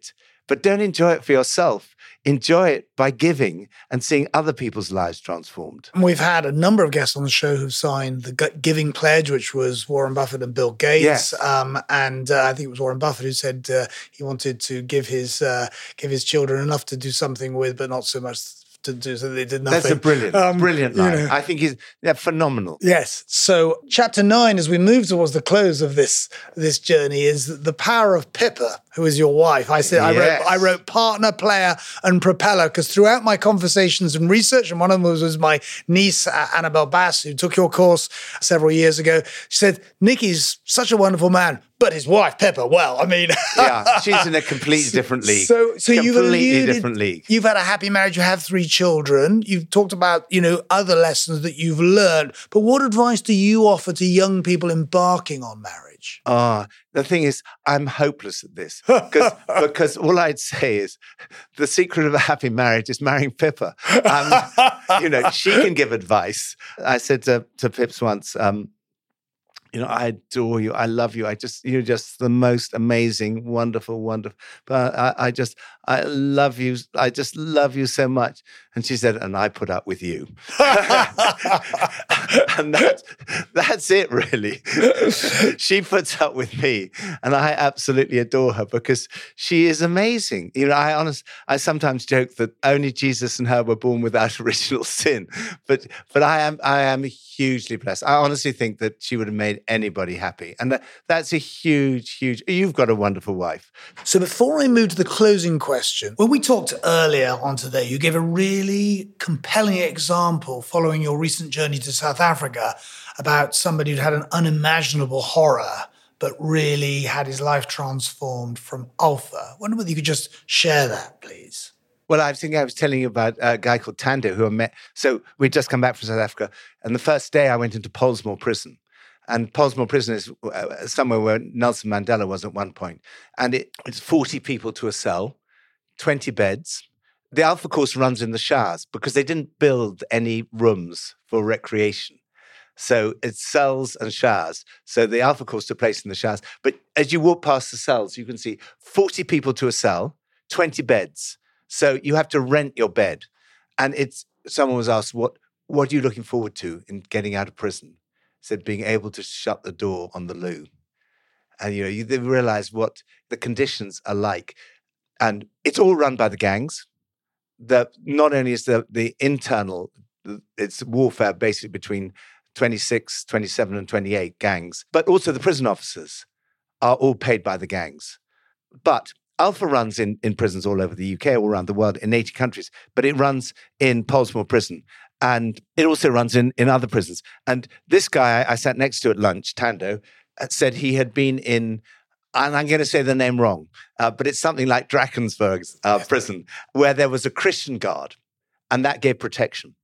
But don't enjoy it for yourself. Enjoy it by giving and seeing other people's lives transformed. And we've had a number of guests on the show who've signed the Giving Pledge, which was Warren Buffett and Bill Gates. Yes. And I think it was Warren Buffett who said he wanted to give his children enough to do something with, but not so much to do, so they did nothing. That's a brilliant line. You know. I think he's phenomenal. Yes. So chapter 9, as we move towards the close of this journey, is the power of Pippa, who is your wife. I said Yes. I wrote partner, player, and propeller, because throughout my conversations and research, and one of them was my niece Annabelle Bass, who took your course several years ago. She said, Nicky's such a wonderful man, but his wife Pippa, well, I mean, Yeah, she's in a completely different league. So you've completely alluded, different league. You've had a happy marriage. You have 3 children. You've talked about, other lessons that you've learned. But what advice do you offer to young people embarking on marriage? The thing is, I'm hopeless at this because all I'd say is the secret of a happy marriage is marrying Pippa. She can give advice. I said to Pips once, I adore you. I love you. You're just the most amazing, wonderful. But I love you. I just love you so much. And she said, and I put up with you. And that's it, really. She puts up with me, and I absolutely adore her because she is amazing. I sometimes joke that only Jesus and her were born without original sin, but I am hugely blessed. I honestly think that she would have made anybody happy, and that's a huge. You've got a wonderful wife. So before I move to the closing question, when we talked earlier on today, you gave a really compelling example following your recent journey to South Africa about somebody who'd had an unimaginable horror, but really had his life transformed from Alpha. I wonder whether you could just share that, please. Well, I think I was telling you about a guy called Tando who I met. So we'd just come back from South Africa, and the first day I went into Pollsmoor Prison. And Pollsmoor Prison is somewhere where Nelson Mandela was at one point. And it's 40 people to a cell, 20 beds. The Alpha course runs in the showers because they didn't build any rooms for recreation. So it's cells and showers. So the Alpha course took place in the showers. But as you walk past the cells, you can see 40 people to a cell, 20 beds. So you have to rent your bed. And someone was asked, what are you looking forward to in getting out of prison? Said being able to shut the door on the loo. And you realize what the conditions are like. And it's all run by the gangs. Not only is the internal, it's warfare basically between 26, 27 and 28 gangs, but also the prison officers are all paid by the gangs. But Alpha runs in prisons all over the UK, all around the world, in 80 countries, but it runs in Pollsmoor Prison. And it also runs in other prisons. And this guy I sat next to at lunch, Tando, said he had been in, and I'm going to say the name wrong, but it's something like Drakensberg's prison, where there was a Christian guard, and that gave protection.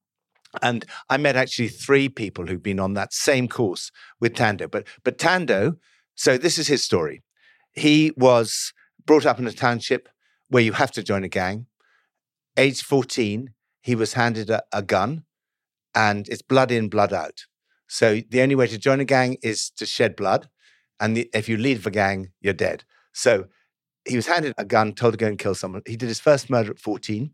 And I met actually 3 people who've been on that same course with Tando. But Tando, so this is his story. He was brought up in a township where you have to join a gang. Age 14, he was handed a gun, and it's blood in, blood out. So the only way to join a gang is to shed blood. And if you leave a gang, you're dead. So he was handed a gun, told to go and kill someone. He did his first murder at 14.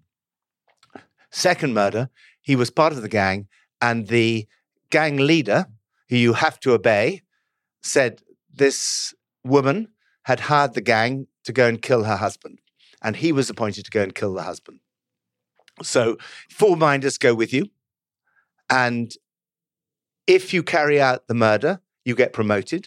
Second murder, he was part of the gang, and the gang leader, who you have to obey, said this woman had hired the gang to go and kill her husband, and he was appointed to go and kill the husband. So 4 minders go with you, and if you carry out the murder, you get promoted.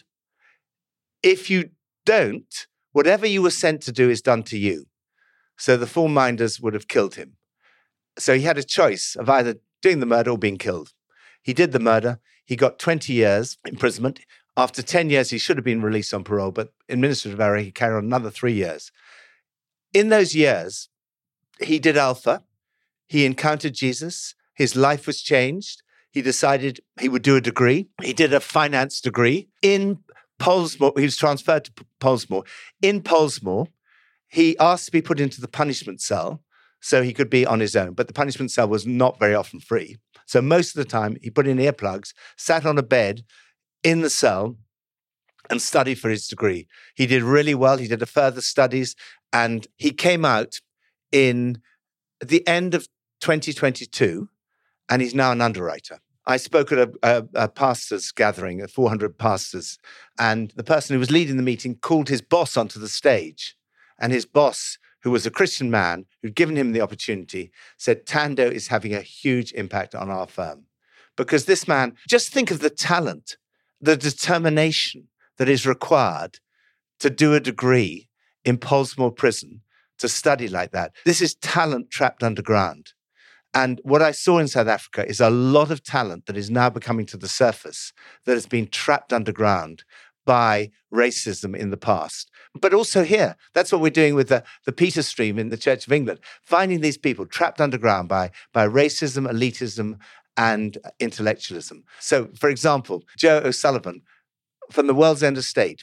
If you don't, whatever you were sent to do is done to you. So the 4 minders would have killed him. So he had a choice of either doing the murder or being killed. He did the murder. He got 20 years imprisonment. After 10 years, he should have been released on parole, but administrative error, he carried on another 3 years. In those years, he did Alpha. He encountered Jesus. His life was changed. He decided he would do a degree. He did a finance degree in Pollsmoor. He was transferred to Pollsmoor. In Pollsmoor, he asked to be put into the punishment cell so he could be on his own. But the punishment cell was not very often free. So most of the time, he put in earplugs, sat on a bed in the cell, and study for his degree. He did really well. He did a further studies, and he came out in the end of 2022, and he's now an underwriter. I spoke at a pastors' gathering, of 400 pastors, and the person who was leading the meeting called his boss onto the stage. And his boss, who was a Christian man, who'd given him the opportunity, said, Tando is having a huge impact on our firm. Because this man, just think of the talent, the determination that is required to do a degree in Pollsmoor Prison, to study like that. This is talent trapped underground. And what I saw in South Africa is a lot of talent that is now becoming to the surface that has been trapped underground by racism in the past. But also here, that's what we're doing with the Peter Stream in the Church of England, finding these people trapped underground by racism, elitism, and intellectualism. So, for example, Joe O'Sullivan from the World's End Estate,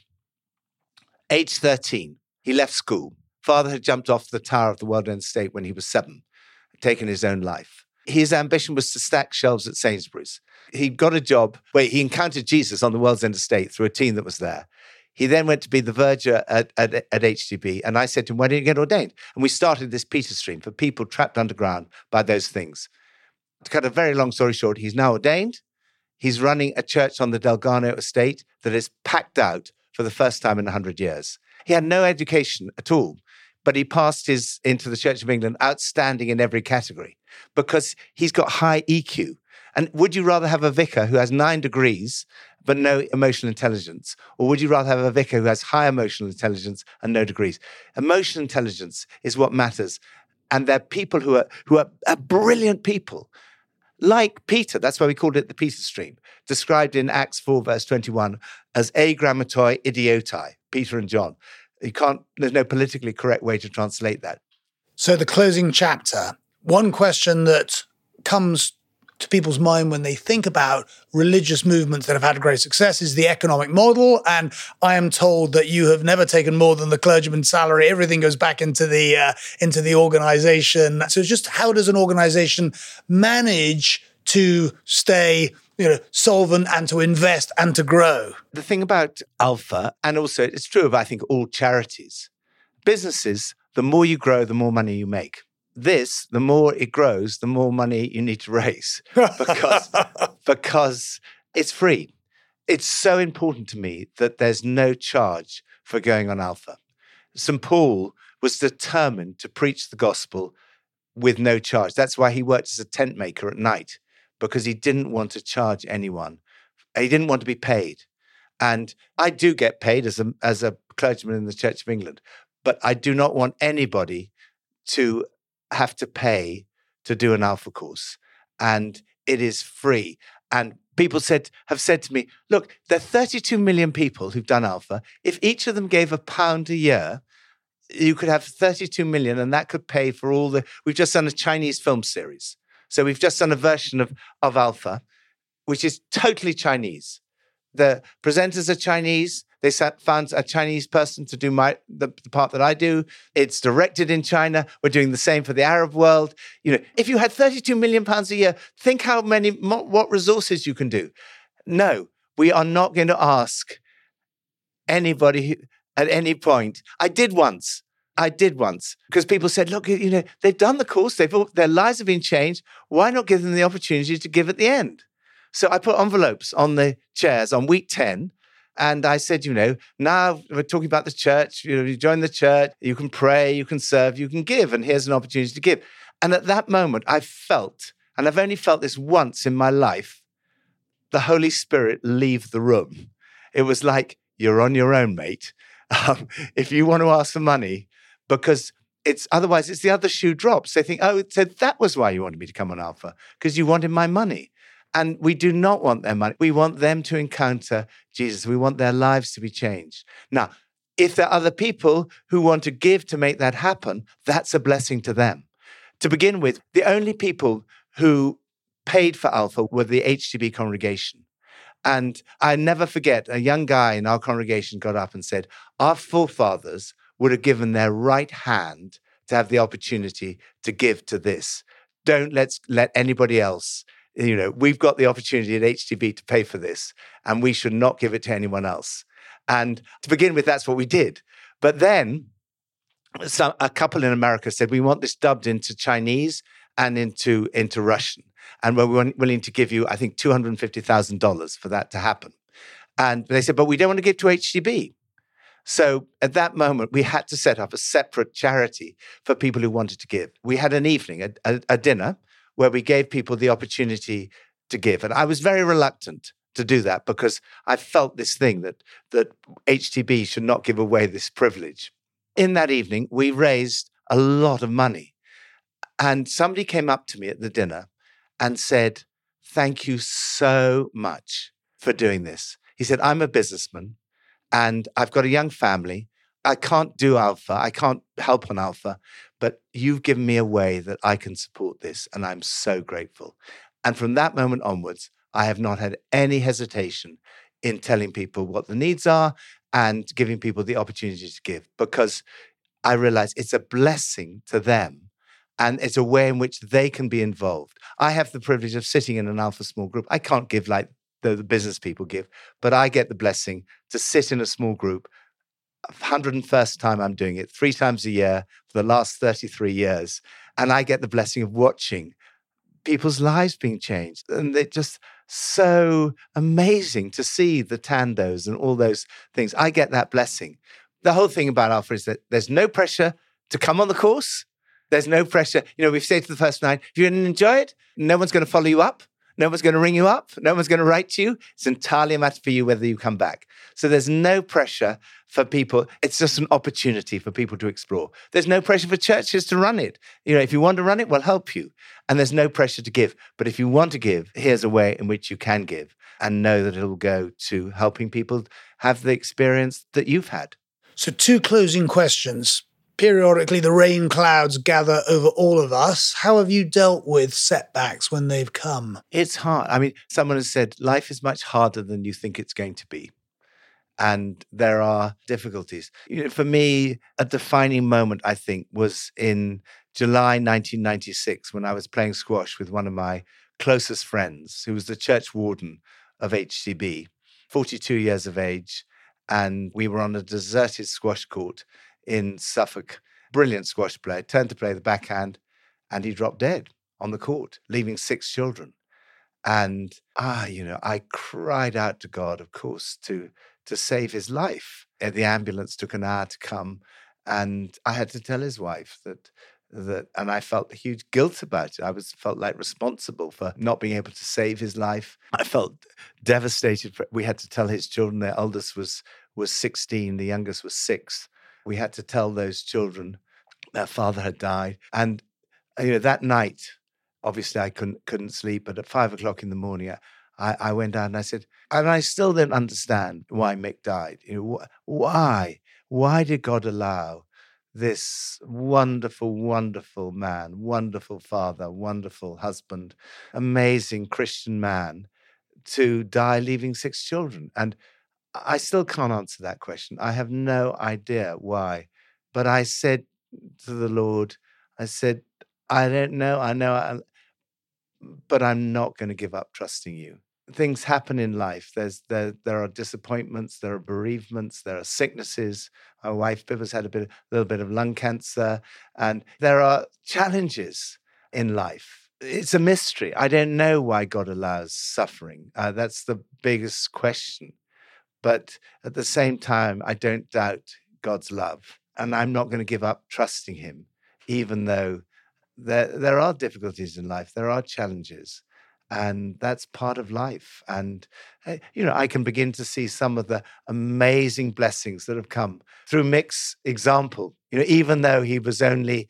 age 13, he left school. Father had jumped off the tower of the World's End Estate when he was 7, taken his own life. His ambition was to stack shelves at Sainsbury's. He got a job where he encountered Jesus on the World's End Estate through a team that was there. He then went to be the verger at HTB, and I said to him, why don't you get ordained? And we started this Peter Stream for people trapped underground by those things. To cut a very long story short, he's now ordained. He's running a church on the Delgado estate that is packed out for the first time in 100 years. He had no education at all, but he passed into the Church of England outstanding in every category because he's got high EQ. And would you rather have a vicar who has 9 degrees but no emotional intelligence? Or would you rather have a vicar who has high emotional intelligence and no degrees? Emotional intelligence is what matters. And they're people who are brilliant people. Like Peter, that's why we called it the Peter Stream, described in Acts 4, verse 21, as agrammatoi idiotai, Peter and John. There's no politically correct way to translate that. So the closing chapter, one question that comes to people's mind when they think about religious movements that have had great success is the economic model. And I am told that you have never taken more than the clergyman's salary. Everything goes back into the organization. So just how does an organization manage to stay solvent and to invest and to grow? The thing about Alpha, and also it's true of, I think, all charities, businesses, the more you grow, the more money you make. The more it grows, the more money you need to raise because it's free. It's so important to me that there's no charge for going on Alpha. St. Paul was determined to preach the gospel with no charge. That's why he worked as a tent maker at night, because he didn't want to charge anyone. He didn't want to be paid. And I do get paid as a clergyman in the Church of England, but I do not want anybody to have to pay to do an Alpha course. And it is free. And people have said to me, look, there are 32 million people who've done Alpha. If each of them gave £1 a year, you could have 32 million, and that could pay for we've just done a Chinese film series. So we've just done a version of Alpha, which is totally Chinese. The presenters are Chinese. They found a Chinese person to do the part that I do. It's directed in China. We're doing the same for the Arab world. If you had 32 million pounds a year, think what resources you can do. No, we are not going to ask anybody at any point. I did once because people said, look, they've done the course. Their lives have been changed. Why not give them the opportunity to give at the end? So I put envelopes on the chairs on week 10. And I said, now we're talking about the church. You join the church, you can pray, you can serve, you can give. And here's an opportunity to give. And at that moment, I felt, and I've only felt this once in my life, the Holy Spirit leave the room. It was like, you're on your own, mate. If you want to ask for money, because otherwise it's the other shoe drops. They think, oh, so that was why you wanted me to come on Alpha, because you wanted my money. And we do not want their money. We want them to encounter Jesus. We want their lives to be changed. Now, if there are other people who want to give to make that happen, that's a blessing to them. To begin with, the only people who paid for Alpha were the HTB congregation. And I never forget, a young guy in our congregation got up and said, our forefathers would have given their right hand to have the opportunity to give to this. Don't let anybody else. We've got the opportunity at HTB to pay for this, and we should not give it to anyone else. And to begin with, that's what we did. But then a couple in America said, we want this dubbed into Chinese and into Russian. And we're willing to give you, I think, $250,000 for that to happen. And they said, but we don't want to give to HTB. So at that moment, we had to set up a separate charity for people who wanted to give. We had an evening, a dinner, where we gave people the opportunity to give. And I was very reluctant to do that because I felt this thing that HTB should not give away this privilege. In that evening, we raised a lot of money. And somebody came up to me at the dinner and said, thank you so much for doing this. He said, I'm a businessman and I've got a young family. I can't do Alpha. I can't help on Alpha, but you've given me a way that I can support this. And I'm so grateful. And from that moment onwards, I have not had any hesitation in telling people what the needs are and giving people the opportunity to give, because I realize it's a blessing to them and it's a way in which they can be involved. I have the privilege of sitting in an Alpha small group. I can't give like the business people give, but I get the blessing to sit in a small group. 101st time I'm doing it, 3 times a year for the last 33 years. And I get the blessing of watching people's lives being changed. And it's just so amazing to see the tandos and all those things. I get that blessing. The whole thing about Alpha is that there's no pressure to come on the course. There's no pressure. You know, we've said to the first 9, if you didn't enjoy it, no one's going to follow you up. No one's going to ring you up. No one's going to write to you. It's entirely a matter for you whether you come back. So there's no pressure for people. It's just an opportunity for people to explore. There's no pressure for churches to run it. You know, if you want to run it, we'll help you. And there's no pressure to give. But if you want to give, here's a way in which you can give and know that it'll go to helping people have the experience that you've had. So 2 closing questions. Periodically, the rain clouds gather over all of us. How have you dealt with setbacks when they've come? It's hard. I mean, someone has said, life is much harder than you think it's going to be. And there are difficulties. You know, for me, a defining moment, I think, was in July 1996 when I was playing squash with one of my closest friends, who was the church warden of HTB, 42 years of age. And we were on a deserted squash court in Suffolk. Brilliant squash player, turned to play the backhand, and he dropped dead on the court, leaving 6 children. And I cried out to God, of course, to save his life. And the ambulance took an hour to come, and I had to tell his wife that, and I felt huge guilt about it. I felt like responsible for not being able to save his life. I felt devastated. We had to tell his children. Their eldest was 16, the youngest was 6. We had to tell those children their father had died. And that night, obviously I couldn't sleep, but at 5 o'clock in the morning, I went out and I said, and I still don't understand why Mick died. Why? Why did God allow this wonderful, wonderful man, wonderful father, wonderful husband, amazing Christian man to die leaving 6 children? And I still can't answer that question. I have no idea why. But I said to the Lord, I said, I don't know. I know, but I'm not going to give up trusting you. Things happen in life. There are disappointments, there are bereavements, there are sicknesses. My wife Biba's had a little bit of lung cancer, and there are challenges in life. It's a mystery. I don't know why God allows suffering. That's the biggest question. But at the same time, I don't doubt God's love. And I'm not going to give up trusting him, even though there are difficulties in life. There are challenges. And that's part of life. And, I can begin to see some of the amazing blessings that have come through Mick's example. Even though he was only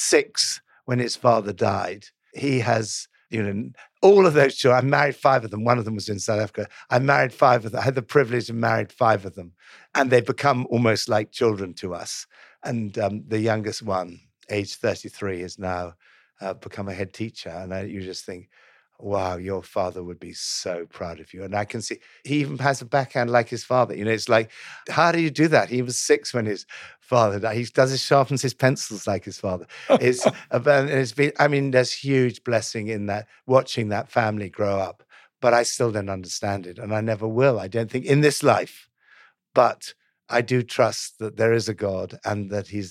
6 when his father died, he has all of those children. I married 5 of them. One of them was in South Africa. I married 5 of them. I had the privilege of marrying 5 of them. And they've become almost like children to us. And the youngest one, age 33, has now become a head teacher. And you just think, wow, your father would be so proud of you. And I can see he even has a backhand like his father. It's like, how do you do that? He was 6 when his father died. He sharpens his pencils like his father. It's been, there's huge blessing in that, watching that family grow up. But I still don't understand it. And I never will, I don't think, in this life. But I do trust that there is a God and that he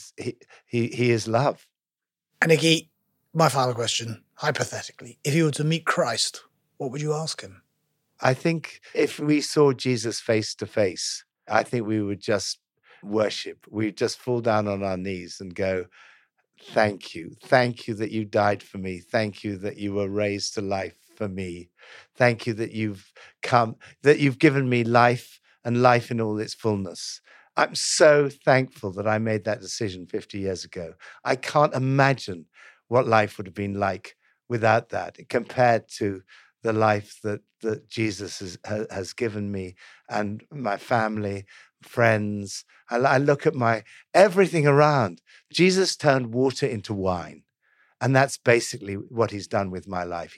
is love. And Nicky, my final question, hypothetically, if you were to meet Christ, what would you ask him? I think if we saw Jesus face to face, I think we would just worship. We'd just fall down on our knees and go, thank you. Thank you that you died for me. Thank you that you were raised to life for me. Thank you that you've come, that you've given me life and life in all its fullness. I'm so thankful that I made that decision 50 years ago. I can't imagine what life would have been like without that, compared to the life that Jesus has given me and my family, friends. I look at everything around. Jesus turned water into wine. And that's basically what he's done with my life.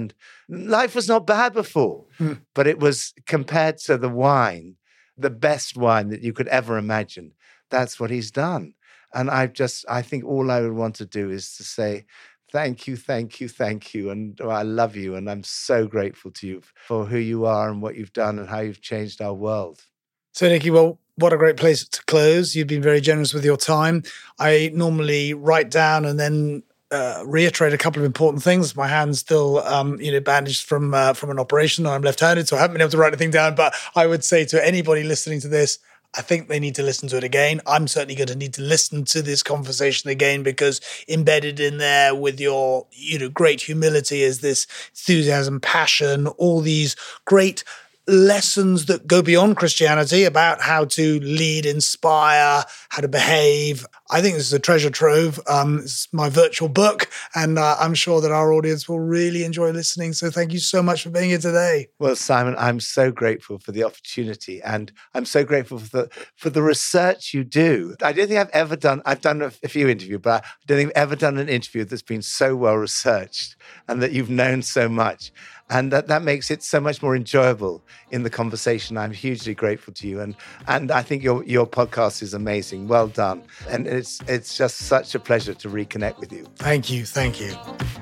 Life was not bad before, but it was, compared to the wine, the best wine that you could ever imagine. That's what he's done. And I think all I would want to do is to say, thank you, thank you, thank you. And I love you. And I'm so grateful to you for who you are and what you've done and how you've changed our world. So, Nicky, well, what a great place to close. You've been very generous with your time. I normally write down and then reiterate a couple of important things. My hand's still, bandaged from an operation. I'm left-handed, so I haven't been able to write anything down. But I would say to anybody listening to this, I think they need to listen to it again. I'm certainly going to need to listen to this conversation again, because embedded in there with your, great humility is this enthusiasm, passion, all these great lessons that go beyond Christianity about how to lead, inspire, how to behave. I think this is a treasure trove. It's my virtual book, and I'm sure that our audience will really enjoy listening. So thank you so much for being here today. Well, Simon, I'm so grateful for the opportunity, and I'm so grateful for the research you do. I don't think I've done a few interviews, but I don't think I've ever done an interview that's been so well researched and that you've known so much. And that makes it so much more enjoyable in the conversation. I'm hugely grateful to you. And I think your podcast is amazing. Well done. And it's just such a pleasure to reconnect with you. Thank you. Thank you.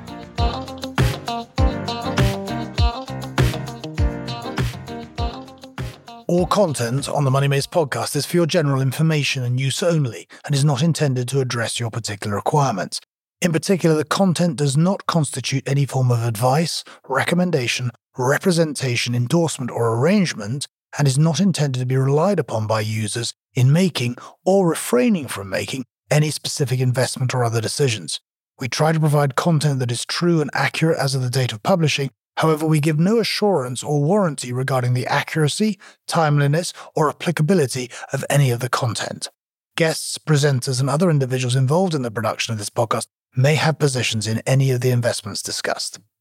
All content on the Money Maze podcast is for your general information and use only, and is not intended to address your particular requirements. In particular, the content does not constitute any form of advice, recommendation, representation, endorsement, or arrangement, and is not intended to be relied upon by users in making or refraining from making any specific investment or other decisions. We try to provide content that is true and accurate as of the date of publishing. However, we give no assurance or warranty regarding the accuracy, timeliness, or applicability of any of the content. Guests, presenters, and other individuals involved in the production of this podcast may have positions in any of the investments discussed.